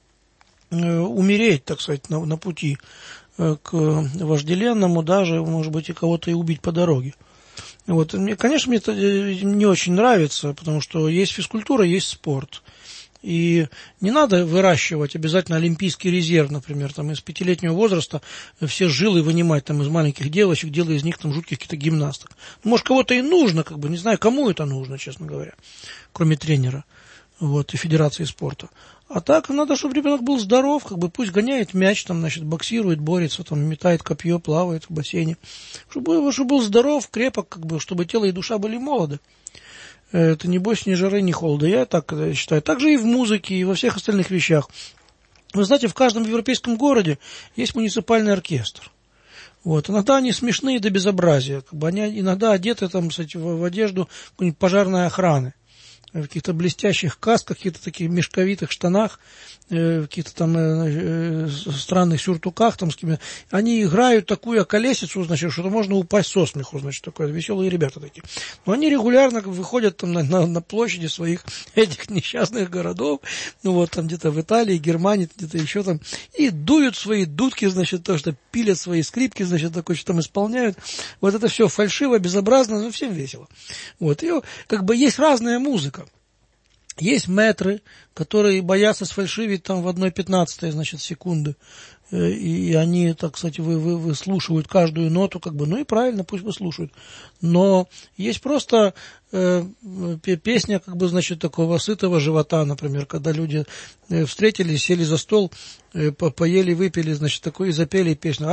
умереть, так сказать, на пути к вожделенному, даже, может быть, и кого-то и убить по дороге. Вот. Конечно, мне это не очень нравится, потому что есть физкультура, есть спорт. И не надо выращивать обязательно олимпийский резерв, например, там из 5-летнего возраста все жилы вынимать там из маленьких девочек, делая из них там жутких каких-то гимнасток. Может, кого-то и нужно, как бы, не знаю, кому это нужно, честно говоря, кроме тренера, вот, и федерации спорта. А так надо, чтобы ребенок был здоров, как бы, пусть гоняет мяч, там, значит, боксирует, борется, там, метает копье, плавает в бассейне. Чтобы был здоров, крепок, как бы, чтобы тело и душа были молоды. Это ни бойся, ни жары, ни холода. Я так считаю. Так же и в музыке, и во всех остальных вещах. Вы знаете, в каждом европейском городе есть муниципальный оркестр. Вот. Иногда они смешные до безобразия. Как бы они иногда одеты там, кстати, в одежду какой-нибудь пожарной охраны. В каких-то блестящих касках, каких-то таких мешковитых штанах, в каких-то там странных сюртуках, там, с кем они играют такую околесицу, значит, что можно упасть со смеху, значит, такое, веселые ребята такие. Но они регулярно выходят там на площади своих этих несчастных городов, ну вот там где-то в Италии, Германии, где-то еще там, и дуют свои дудки, значит, то, что пилят свои скрипки, значит, такое, что там исполняют. Вот это все фальшиво, безобразно, но всем весело. Вот, и как бы есть разная музыка. Есть мэтры, которые боятся сфальшивить там в 1/15, значит, секунды. И они, так сказать, выслушивают каждую ноту, как бы, ну и правильно, пусть выслушивают. Но есть просто песня, как бы, значит, такого сытого живота, например, когда люди встретились, сели за стол, поели, выпили, значит, такое, и запели песню.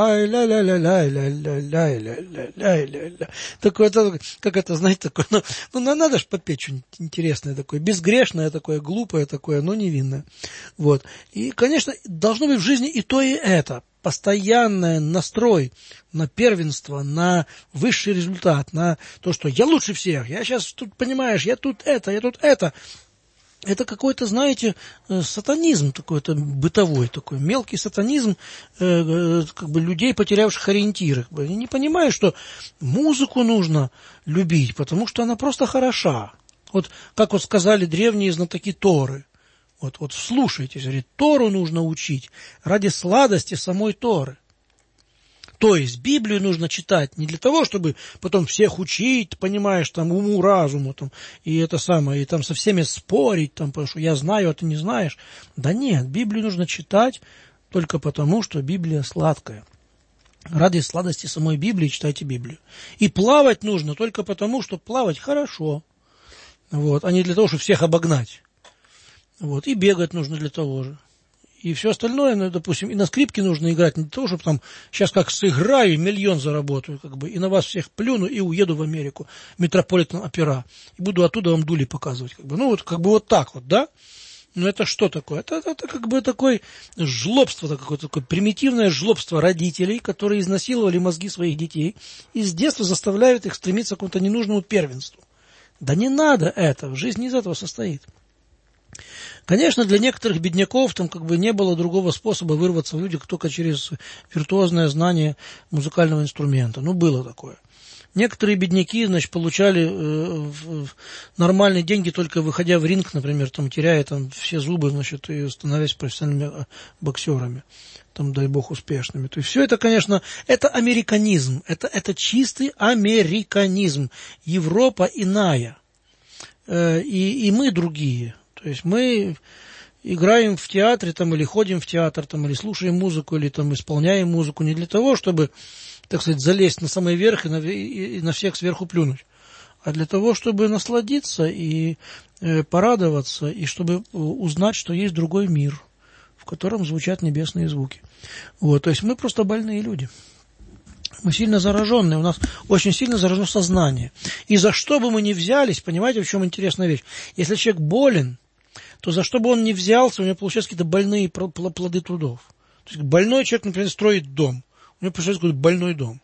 Ай-ля-ля-ля-ля-ля-ля-ля-ля-ля-ля. Такое, как это, знаете, такое, ну надо же попеть что-нибудь интересное такое, безгрешное такое, глупое такое, но невинное. Вот. И, конечно, должно быть в жизни и то, и это. Постоянный настрой на первенство, на высший результат, на то, что я лучше всех, я сейчас тут, понимаешь, я тут это. Это какой-то, знаете, сатанизм такой-то бытовой, такой мелкий сатанизм как бы людей, потерявших ориентиры. Они не понимают, что музыку нужно любить, потому что она просто хороша. Вот как вот сказали древние знатоки Торы. Вот вслушайтесь, говорит, Тору нужно учить ради сладости самой Торы. То есть Библию нужно читать не для того, чтобы потом всех учить, понимаешь, там, уму, разуму, там, и это самое, и там со всеми спорить, там, потому что я знаю, а ты не знаешь. Да нет, Библию нужно читать только потому, что Библия сладкая. Ради сладости самой Библии читайте Библию. И плавать нужно только потому, что плавать хорошо, вот, а не для того, чтобы всех обогнать. Вот, и бегать нужно для того же. И все остальное, ну, допустим, и на скрипке нужно играть не для того, чтобы там сейчас как сыграю, миллион заработаю, как бы, и на вас всех плюну и уеду в Америку, Метрополитен-опера, и буду оттуда вам дули показывать, как бы, ну, вот, как бы вот так вот, да? Ну, это что такое? Это как бы такое жлобство, какое-то такое примитивное жлобство родителей, которые изнасиловали мозги своих детей и с детства заставляют их стремиться к какому-то ненужному первенству. Да не надо этого, жизнь не из этого состоит. Конечно, для некоторых бедняков там как бы не было другого способа вырваться в люди только через виртуозное знание музыкального инструмента. Ну, было такое. Некоторые бедняки, значит, получали нормальные деньги, только выходя в ринг, например, там, теряя там все зубы, значит, и становясь профессиональными боксерами, там, дай бог, успешными. То есть все это, конечно, это американизм, это чистый американизм. Европа иная, и мы другие. То есть мы играем в театре, там, или ходим в театр, там, или слушаем музыку, или там, исполняем музыку не для того, чтобы, так сказать, залезть на самый верх и на всех сверху плюнуть, а для того, чтобы насладиться и порадоваться, и чтобы узнать, что есть другой мир, в котором звучат небесные звуки. Вот, то есть мы просто больные люди. Мы сильно зараженные, у нас очень сильно заражено сознание. И за что бы мы ни взялись, понимаете, в чем интересная вещь? Если человек болен, то за что бы он ни взялся, у него получаются какие-то больные плоды трудов. То есть больной человек, например, строит дом. У него получается какой-то больной дом.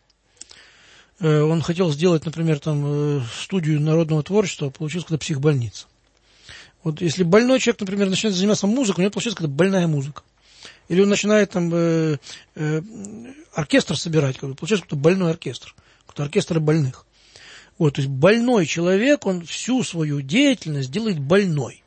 Он хотел сделать, например, там, студию народного творчества, а получилась какая-то психбольница. Вот если больной человек, например, начинает заниматься музыкой, у него получается какая-то больная музыка. Или он начинает там оркестр собирать, получается какой-то больной оркестр. Какой-то оркестр больных. Вот, то есть больной человек, он всю свою деятельность делает больной.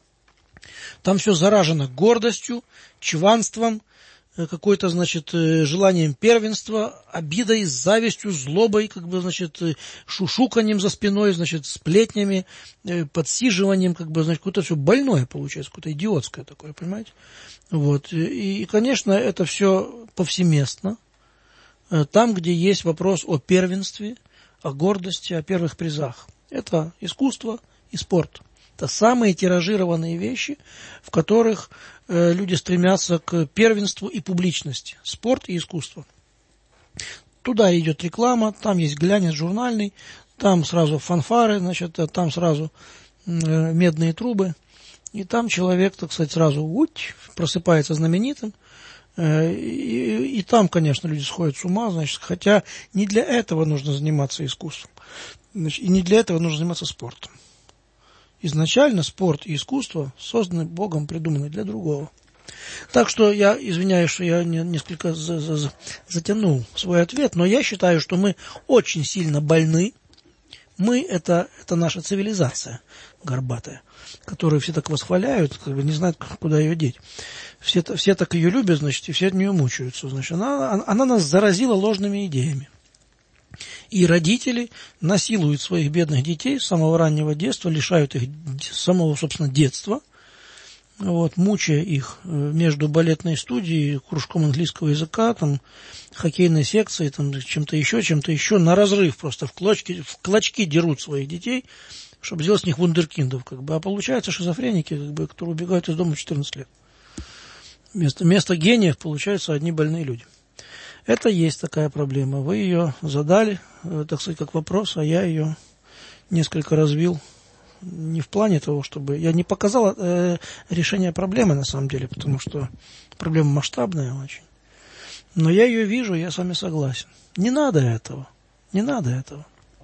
Там все заражено гордостью, чванством, какой-то, значит, желанием первенства, обидой, завистью, злобой, как бы, значит, шушуканием за спиной, значит, сплетнями, подсиживанием, как бы, значит, какое-то все больное получается, какое-то идиотское такое, понимаете? Вот, и, конечно, это все повсеместно, там, где есть вопрос о первенстве, о гордости, о первых призах. Это искусство и спорт. Это самые тиражированные вещи, в которых люди стремятся к первенству и публичности. Спорт и искусство. Туда идет реклама, там есть глянец журнальный, там сразу фанфары, значит, там сразу медные трубы. И там человек, так сказать, сразу просыпается знаменитым. И там, конечно, люди сходят с ума, значит, хотя не для этого нужно заниматься искусством. Значит, и не для этого нужно заниматься спортом. Изначально спорт и искусство созданы Богом, придуманы для другого. Так что я извиняюсь, что я несколько затянул свой ответ, но я считаю, что мы очень сильно больны. Мы – это наша цивилизация горбатая, которую все так восхваляют, как бы не знают, куда ее деть. Все так ее любят, значит, и все от нее мучаются. Значит, она нас заразила ложными идеями. И родители насилуют своих бедных детей с самого раннего детства, лишают их самого, собственно, детства, вот, мучая их между балетной студией, кружком английского языка, там, хоккейной секцией, там, чем-то еще, на разрыв просто в клочки дерут своих детей, чтобы сделать с них вундеркиндов, как бы, а получается шизофреники, как бы, которые убегают из дома в 14 лет. Вместо гениев получаются одни больные люди. Это есть такая проблема. Вы ее задали, так сказать, как вопрос, а я ее несколько развил. Не в плане того, чтобы... Я не показал решение проблемы, на самом деле, потому что проблема масштабная очень. Но я ее вижу, я с вами согласен. Не надо этого. Не надо этого.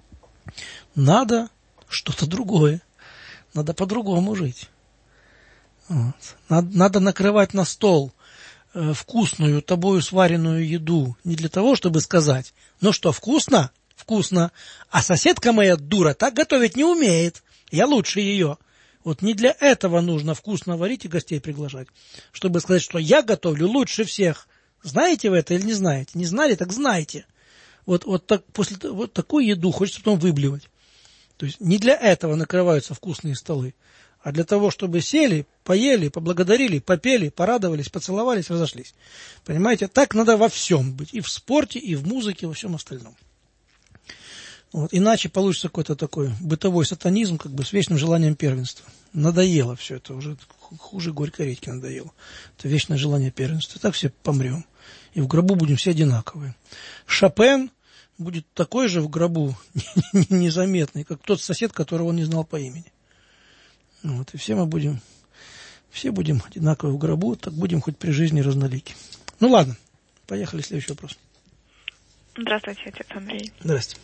Надо что-то другое. Надо по-другому жить. Вот. Надо накрывать на стол вкусную, тобою сваренную еду не для того, чтобы сказать: ну что, вкусно? Вкусно. А соседка моя дура так готовить не умеет. Я лучше ее. Вот не для этого нужно вкусно варить и гостей приглашать. Чтобы сказать, что я готовлю лучше всех. Знаете вы это или не знаете? Не знали, так знаете. Вот так, после вот такой еду хочется потом выблевать. То есть не для этого накрываются вкусные столы, а для того, чтобы сели, поели, поблагодарили, попели, порадовались, поцеловались, разошлись. Понимаете, так надо во всем быть. И в спорте, и в музыке, во всем остальном. Вот. Иначе получится какой-то такой бытовой сатанизм, как бы с вечным желанием первенства. Надоело все это, уже хуже горькой редьки надоело. Это вечное желание первенства. Так все помрем. И в гробу будем все одинаковые. Шопен будет такой же в гробу незаметный, как тот сосед, которого он не знал по имени. Вот, и все будем одинаковые в гробу, так будем хоть при жизни разнолики. Ну ладно, поехали, следующий вопрос. Здравствуйте, отец Андрей. Здравствуйте.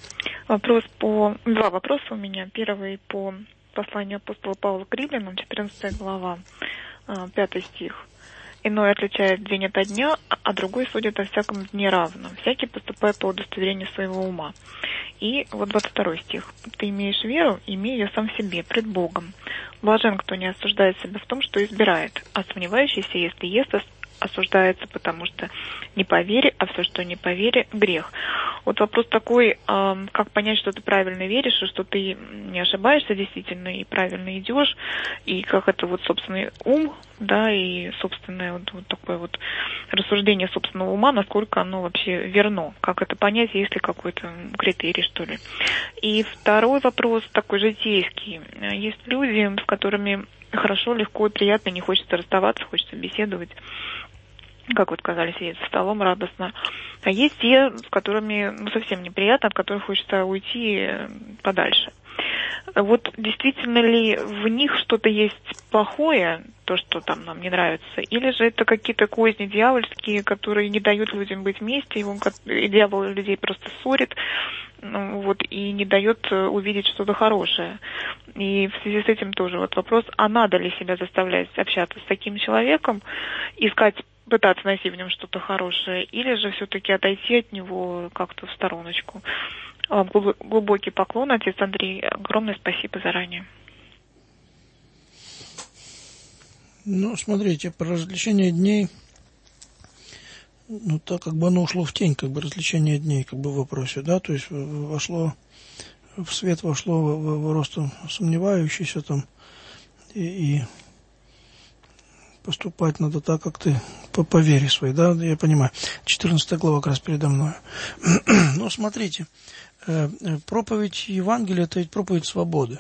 Два вопроса у меня. Первый по посланию апостола Павла к римлянам, 14 глава, 5 стих. Иной отличает день ото дня, а другой судит о всяком дне равном. Всякий поступает по удостоверению своего ума. И вот 22 стих. «Ты имеешь веру, имей ее сам в себе, пред Богом. Блажен, кто не осуждает себя в том, что избирает, а сомневающийся, если ест, осуждается, потому что не по вере, а все, что не по вере, грех». Вот вопрос такой, как понять, что ты правильно веришь, и что ты не ошибаешься действительно, и правильно идешь, и как это вот собственный ум, да, и собственное вот такое вот рассуждение собственного ума, насколько оно вообще верно, как это понять, есть ли какой-то критерий, что ли. И второй вопрос, такой житейский. Есть люди, с которыми хорошо, легко и приятно, не хочется расставаться, хочется беседовать, как вот сказали, сидеть за столом радостно. А есть те, с которыми совсем неприятно, от которых хочется уйти подальше. Вот действительно ли в них что-то есть плохое, то, что там нам не нравится, или же это какие-то козни дьявольские, которые не дают людям быть вместе, и дьявол людей просто ссорит, вот, и не дает увидеть что-то хорошее. И в связи с этим тоже вот вопрос, а надо ли себя заставлять общаться с таким человеком, пытаться найти в нем что-то хорошее, или же все-таки отойти от него как-то в стороночку. Вам глубокий поклон, отец Андрей. Огромное спасибо заранее. Ну, смотрите, про развлечение дней, ну, так как бы оно ушло в тень, как бы развлечение дней, как бы в вопросе, да, то есть вошло, в свет вошло в ростом сомневающийся там, и поступать надо так, как ты по вере своей, да, я понимаю. 14 глава как раз передо мной. Но смотрите, проповедь Евангелия – это ведь проповедь свободы.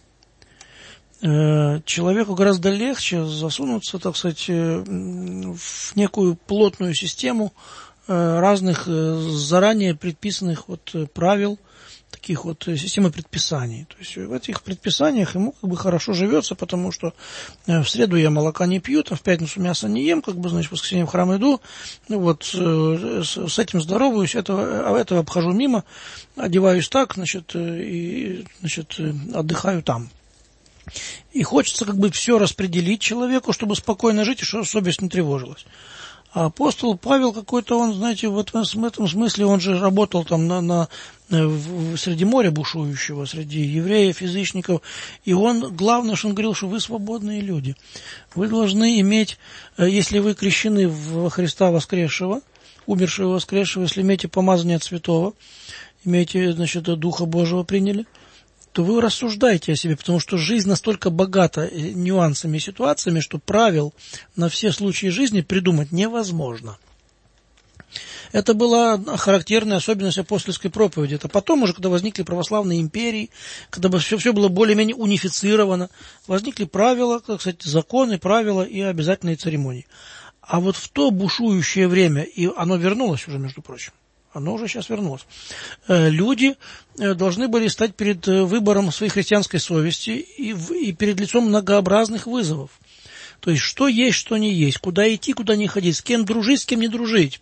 Человеку гораздо легче засунуться, так сказать, в некую плотную систему разных заранее предписанных вот правил, таких вот системы предписаний. То есть в этих предписаниях ему как бы хорошо живется, потому что в среду я молока не пью, там в пятницу мясо не ем, как бы, значит, в воскресенье в храм иду, ну вот с этим здороваюсь, этого обхожу мимо, одеваюсь так, значит, и, значит, отдыхаю там. И хочется как бы все распределить человеку, чтобы спокойно жить и чтобы совесть не тревожилась. А апостол Павел какой-то, он, знаете, в этом смысле, он же работал там среди моря бушующего, среди евреев, язычников, и он, главное, что он говорил, что вы свободные люди. Вы должны иметь, если вы крещены в Христа воскресшего, умершего воскресшего, если имеете помазание от святого, имеете, значит, Духа Божьего приняли, то вы рассуждаете о себе, потому что жизнь настолько богата нюансами и ситуациями, что правил на все случаи жизни придумать невозможно. Это была характерная особенность апостольской проповеди. Это потом уже, когда возникли православные империи, когда все было более-менее унифицировано, возникли правила, так сказать, законы, правила и обязательные церемонии. А вот в то бушующее время, и оно вернулось уже, между прочим, оно уже сейчас вернулось. Люди должны были стать перед выбором своей христианской совести и перед лицом многообразных вызовов. То есть, что есть, что не есть, куда идти, куда не ходить, с кем дружить, с кем не дружить.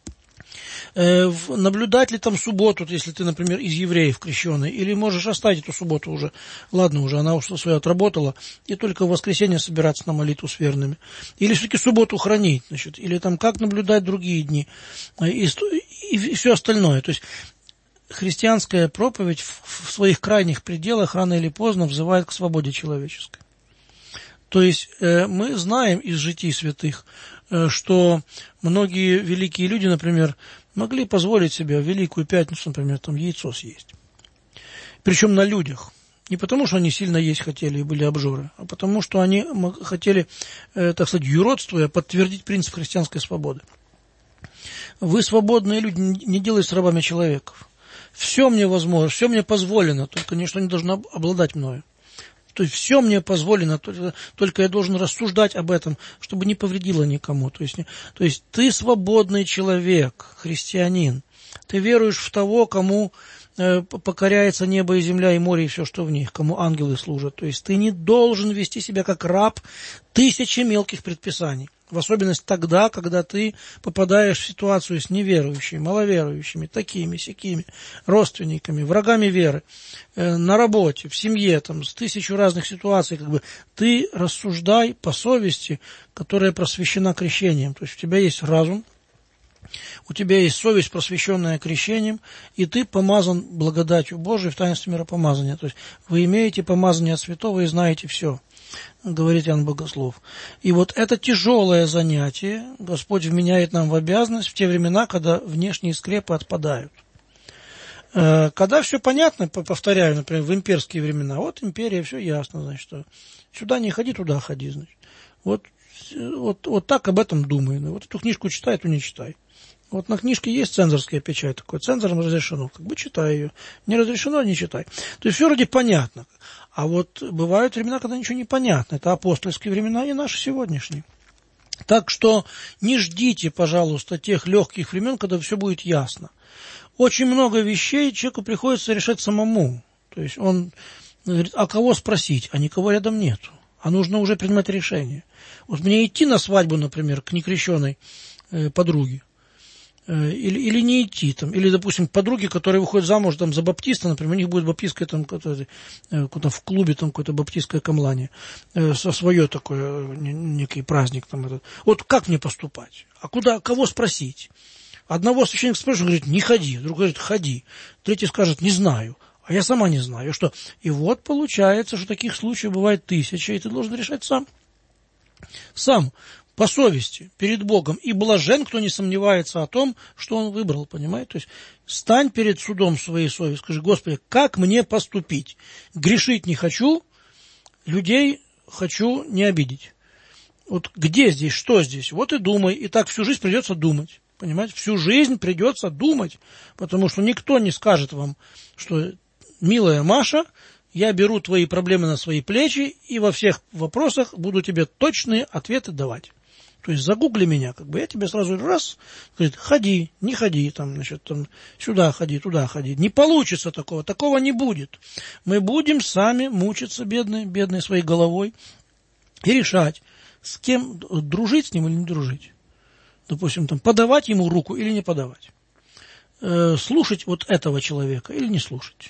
Наблюдать ли там субботу, если ты, например, из евреев крещеный, или можешь оставить эту субботу уже, ладно, уже она уж свое отработала, и только в воскресенье собираться на молитву с верными. Или все-таки субботу хранить, значит, или там как наблюдать другие дни, и все остальное. То есть христианская проповедь в своих крайних пределах рано или поздно взывает к свободе человеческой. То есть мы знаем из житий святых, что многие великие люди, например, могли позволить себе в Великую Пятницу, например, там яйцо съесть. Причем на людях. Не потому, что они сильно есть хотели и были обжоры, а потому, что они хотели, так сказать, юродствуя, подтвердить принцип христианской свободы. Вы, свободные люди, не делайте с рабами человеков. Все мне возможно, все мне позволено, только ничто не должно обладать мною. То есть все мне позволено, только я должен рассуждать об этом, чтобы не повредило никому. То есть ты свободный человек, христианин. Ты веруешь в того, кому покоряется небо и земля, и море, и все, что в них, кому ангелы служат. То есть ты не должен вести себя как раб тысячи мелких предписаний. В особенности тогда, когда ты попадаешь в ситуацию с неверующими, маловерующими, такими, сякими, родственниками, врагами веры, на работе, в семье, там, с тысячу разных ситуаций, как бы, ты рассуждай по совести, которая просвещена крещением. То есть у тебя есть разум, у тебя есть совесть, просвещенная крещением, и ты помазан благодатью Божией в таинстве миропомазания. То есть вы имеете помазание от святого и знаете все, говорит Иоанн Богослов. И вот это тяжелое занятие Господь вменяет нам в обязанность в те времена, когда внешние скрепы отпадают. Когда все понятно, повторяю, например, в имперские времена, вот империя, все ясно, значит, что сюда не ходи, туда ходи, значит. Вот так об этом думай. Вот эту книжку читай, эту не читай. Вот на книжке есть цензорская печать такой, цензором разрешено, как бы читай ее. Не разрешено, не читай. То есть все вроде понятно. А вот бывают времена, когда ничего не понятно. Это апостольские времена и наши сегодняшние. Так что не ждите, пожалуйста, тех легких времен, когда все будет ясно. Очень много вещей человеку приходится решать самому. То есть он говорит, а кого спросить? А никого рядом нету. А нужно уже принимать решение. Вот мне идти на свадьбу, например, к некрещенной подруге, или не идти, там, или, допустим, подруги, которые выходят замуж там, за баптиста, например, у них будет баптистское там, куда в клубе там какое-то баптистское камлание, со свое такое, некий праздник там этот. Вот как мне поступать? А кого спросить? Одного священника спрашивают, говорит, не ходи, другой говорит, ходи, третий скажет, не знаю, а я сама не знаю, что. И вот получается, что таких случаев бывает 1000, и ты должен решать сам. Сам. По совести, перед Богом. И блажен, кто не сомневается о том, что он выбрал, понимаете? То есть, стань перед судом своей совести, скажи, Господи, как мне поступить? Грешить не хочу, людей хочу не обидеть. Вот где здесь, что здесь? Вот и думай. И так всю жизнь придется думать. Понимаете? Всю жизнь придется думать, потому что никто не скажет вам, что, милая Маша, я беру твои проблемы на свои плечи и во всех вопросах буду тебе точные ответы давать. То есть загугли меня, как бы я тебе сразу раз, говорит, ходи, не ходи, там, значит, там, сюда ходи, туда ходи. Не получится такого не будет. Мы будем сами мучиться, бедные своей головой, и решать, с кем дружить с ним или не дружить. Допустим, там, подавать ему руку или не подавать. Слушать вот этого человека или не слушать.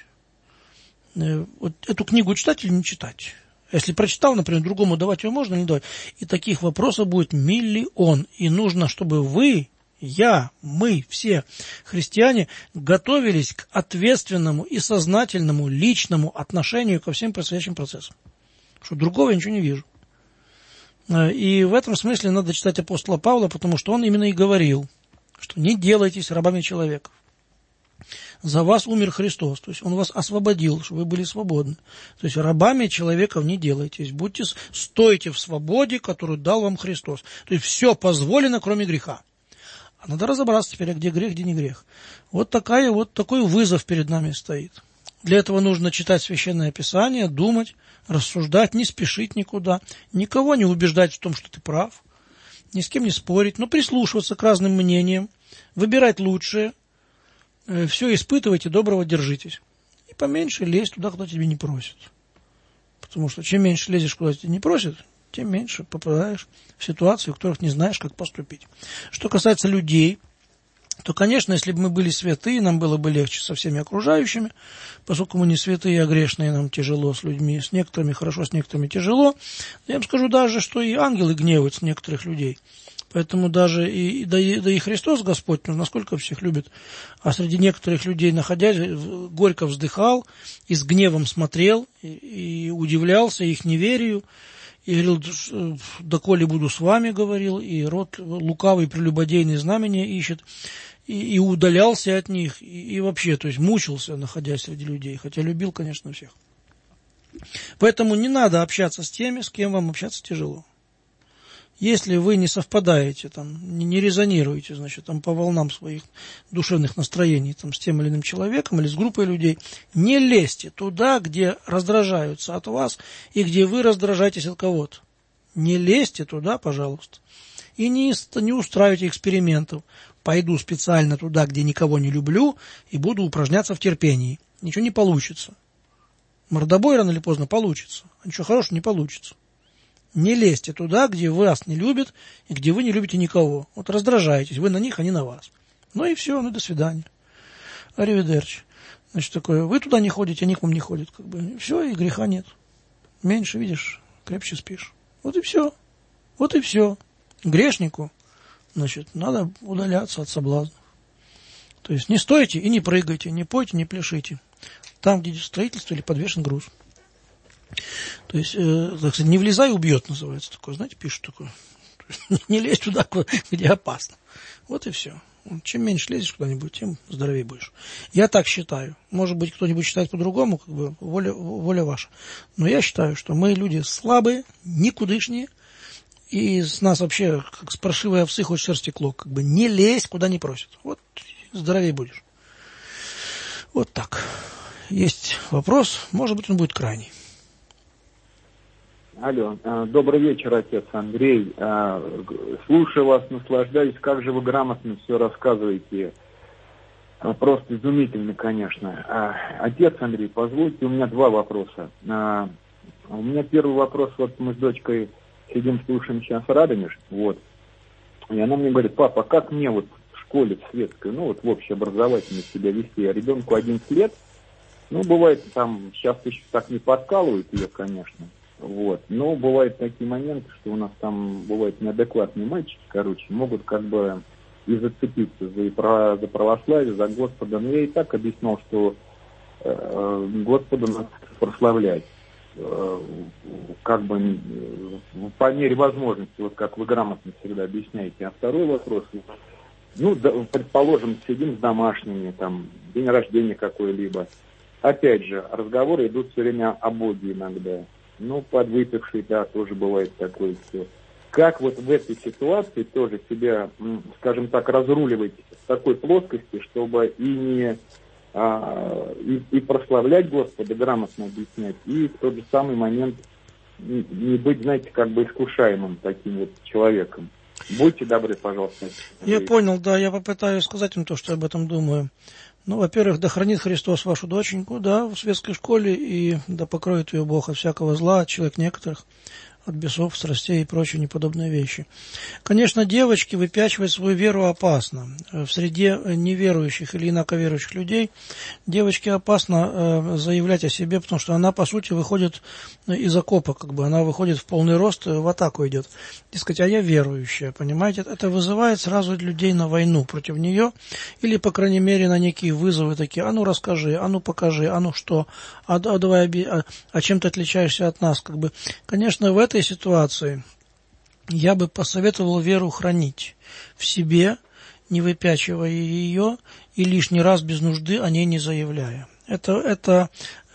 Вот эту книгу читать или не читать. Если прочитал, например, другому давать ее можно или не давать. И таких вопросов будет миллион. И нужно, чтобы вы, я, мы, все христиане готовились к ответственному и сознательному личному отношению ко всем происходящим процессам. Что другого я ничего не вижу. И в этом смысле надо читать апостола Павла, потому что он именно и говорил, что не делайтесь рабами человека. За вас умер Христос, то есть Он вас освободил, чтобы вы были свободны. То есть рабами человеков не делайтесь, стойте в свободе, которую дал вам Христос. То есть все позволено, кроме греха. А надо разобраться теперь, где грех, где не грех. Вот такой вызов перед нами стоит. Для этого нужно читать Священное Писание, думать, рассуждать, не спешить никуда, никого не убеждать в том, что ты прав, ни с кем не спорить, но прислушиваться к разным мнениям, выбирать лучшее, все испытывайте, доброго держитесь. И поменьше лезь туда, куда тебя не просят. Потому что чем меньше лезешь, куда тебя не просят, тем меньше попадаешь в ситуации, в которых не знаешь, как поступить. Что касается людей, то, конечно, если бы мы были святые, нам было бы легче со всеми окружающими, поскольку мы не святые, а грешные, нам тяжело с людьми, с некоторыми хорошо, с некоторыми тяжело. Я вам скажу даже, что и ангелы гневаются некоторых людей. Поэтому даже да и Христос Господь, насколько всех любит, а среди некоторых людей, находясь, горько вздыхал и с гневом смотрел, и удивлялся их неверию, и говорил, доколе буду с вами, говорил, и род лукавый прелюбодейный знамения ищет, и удалялся от них, и вообще, то есть мучился, находясь среди людей, хотя любил, конечно, всех. Поэтому не надо общаться с теми, с кем вам общаться тяжело. Если вы не совпадаете, там, не резонируете, значит, там, по волнам своих душевных настроений там, с тем или иным человеком или с группой людей, не лезьте туда, где раздражаются от вас и где вы раздражаетесь от кого-то. Не лезьте туда, пожалуйста. И не устраивайте экспериментов. Пойду специально туда, где никого не люблю, и буду упражняться в терпении. Ничего не получится. Мордобой рано или поздно получится, а ничего хорошего не получится. Не лезьте туда, где вас не любят и где вы не любите никого. Вот раздражаетесь, вы на них, они на вас. Ну и все, ну до свидания. Аривидерчи. Значит, такое, вы туда не ходите, они к вам не ходят. Как бы. И все, и греха нет. Меньше видишь, крепче спишь. Вот и все. Вот и все. Грешнику значит, надо удаляться от соблазнов. То есть не стойте и не прыгайте, не пойте, не пляшите. Там, где строительство или подвешен груз. То есть, так сказать, не влезай, убьет, называется такое. Знаете, пишут такое. Не лезь туда, где опасно. Вот и все. Чем меньше лезешь куда-нибудь, тем здоровее будешь. Я так считаю. Может быть, кто-нибудь считает по-другому, как бы воля ваша. Но я считаю, что мы люди слабые, никудышние, и с нас вообще, как с паршивой овцы, хоть шерсти клок, как бы не лезь, куда не просят. Вот здоровее будешь. Вот так. Есть вопрос, может быть, он будет крайний. Алло, добрый вечер, отец Андрей. Слушаю вас, наслаждаюсь, как же вы грамотно все рассказываете. Просто изумительно, конечно. Отец Андрей, позвольте, у меня два вопроса. У меня первый вопрос, вот мы с дочкой сидим, слушаем сейчас Радонеж, вот. И она мне говорит: папа, как мне вот в школе в светской, ну вот в общеобразовательной себя вести? А ребенку 11 лет, ну бывает там, сейчас еще так не подкалывают ее, конечно. Вот. Но бывают такие моменты, что у нас там бывают неадекватные мальчики, короче, могут как бы и зацепиться за православие, за Господа. Но я и так объяснял, что Господа надо прославлять. Как бы по мере возможности, вот как вы грамотно всегда объясняете. А второй вопрос, ну, предположим, сидим с домашними, там, день рождения какой-либо. Опять же, разговоры идут все время о Боге иногда. Ну, подвыпивший, да, тоже бывает такое все. Как вот в этой ситуации тоже себя, скажем так, разруливать в такой плоскости, чтобы и не и прославлять Господа, грамотно объяснять, и в тот же самый момент не быть, знаете, как бы искушаемым таким вот человеком. Будьте добры, пожалуйста. Я понял, да, я попытаюсь сказать им то, что я об этом думаю. Ну, во-первых, да хранит Христос вашу доченьку, да, в светской школе, и да покроет ее Бог от всякого зла, от человек некоторых, от бесов, страстей и прочие неподобные вещи. Конечно, девочки выпячивать свою веру опасно. В среде неверующих или инаковерующих людей девочке опасно заявлять о себе, потому что она, по сути, выходит из окопа, как бы, она выходит в полный рост, в атаку идет. Дескать, а я верующая, понимаете? Это вызывает сразу людей на войну против нее, или, по крайней мере, на некие вызовы такие: а ну расскажи, а ну покажи, а ну что, давай, чем ты отличаешься от нас, как бы. Конечно, в этой ситуации я бы посоветовал веру хранить в себе, не выпячивая ее и лишний раз без нужды о ней не заявляя. Это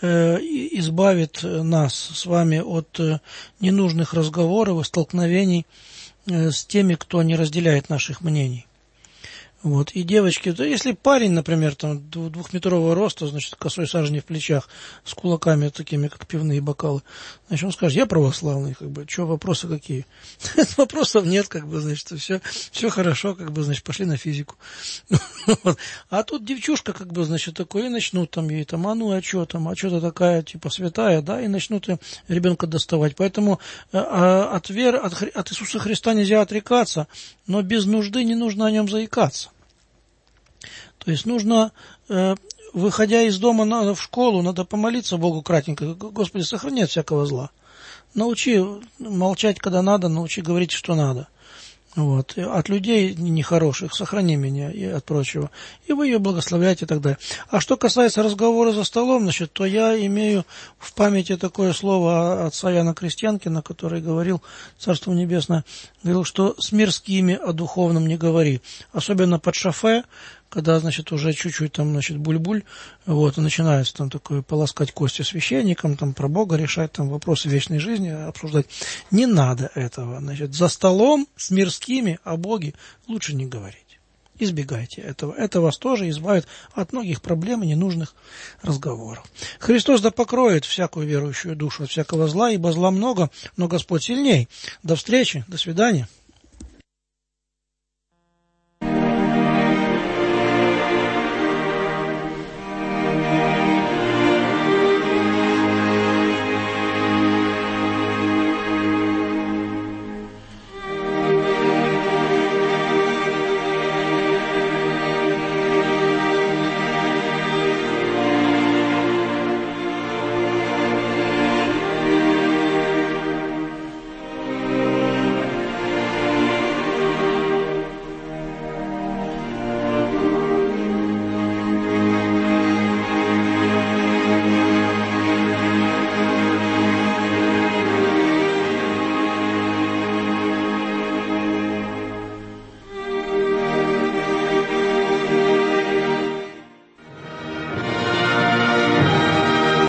избавит нас с вами от ненужных разговоров и столкновений с теми, кто не разделяет наших мнений. Вот. И девочки, да, если парень, например, там 2-метрового роста, значит, косой сажень в плечах, с кулаками такими, как пивные бокалы, значит, он скажет: я православный, как бы, что, вопросы какие? Вопросов нет, как бы, значит, все хорошо, как бы, значит, пошли на физику. А тут девчушка, как бы, значит, такой, и начнут там ей там: а ну, а что там, а что ты такая, типа, святая, да, и начнут ребенка доставать. Поэтому от веры, от Иисуса Христа нельзя отрекаться, но без нужды не нужно о нем заикаться. То есть нужно, выходя из дома в школу, надо помолиться Богу кратенько: Господи, сохрани от всякого зла. Научи молчать, когда надо, научи говорить, что надо. Вот. От людей нехороших сохрани меня и от прочего. И вы ее благословляете и так далее. А что касается разговора за столом, значит, то я имею в памяти такое слово отца Яна Крестьянкина, который говорил, Царство Небесное, говорил, что с мирскими о духовном не говори. Особенно под шофе, когда, значит, уже чуть-чуть там, значит, буль-буль, вот, и начинается там такое полоскать кости священникам, там про Бога решать, там вопросы вечной жизни обсуждать. Не надо этого, значит, за столом с мирскими о Боге лучше не говорить. Избегайте этого. Это вас тоже избавит от многих проблем и ненужных разговоров. Христос да покроет всякую верующую душу от всякого зла, ибо зла много, но Господь сильней. До встречи, до свидания.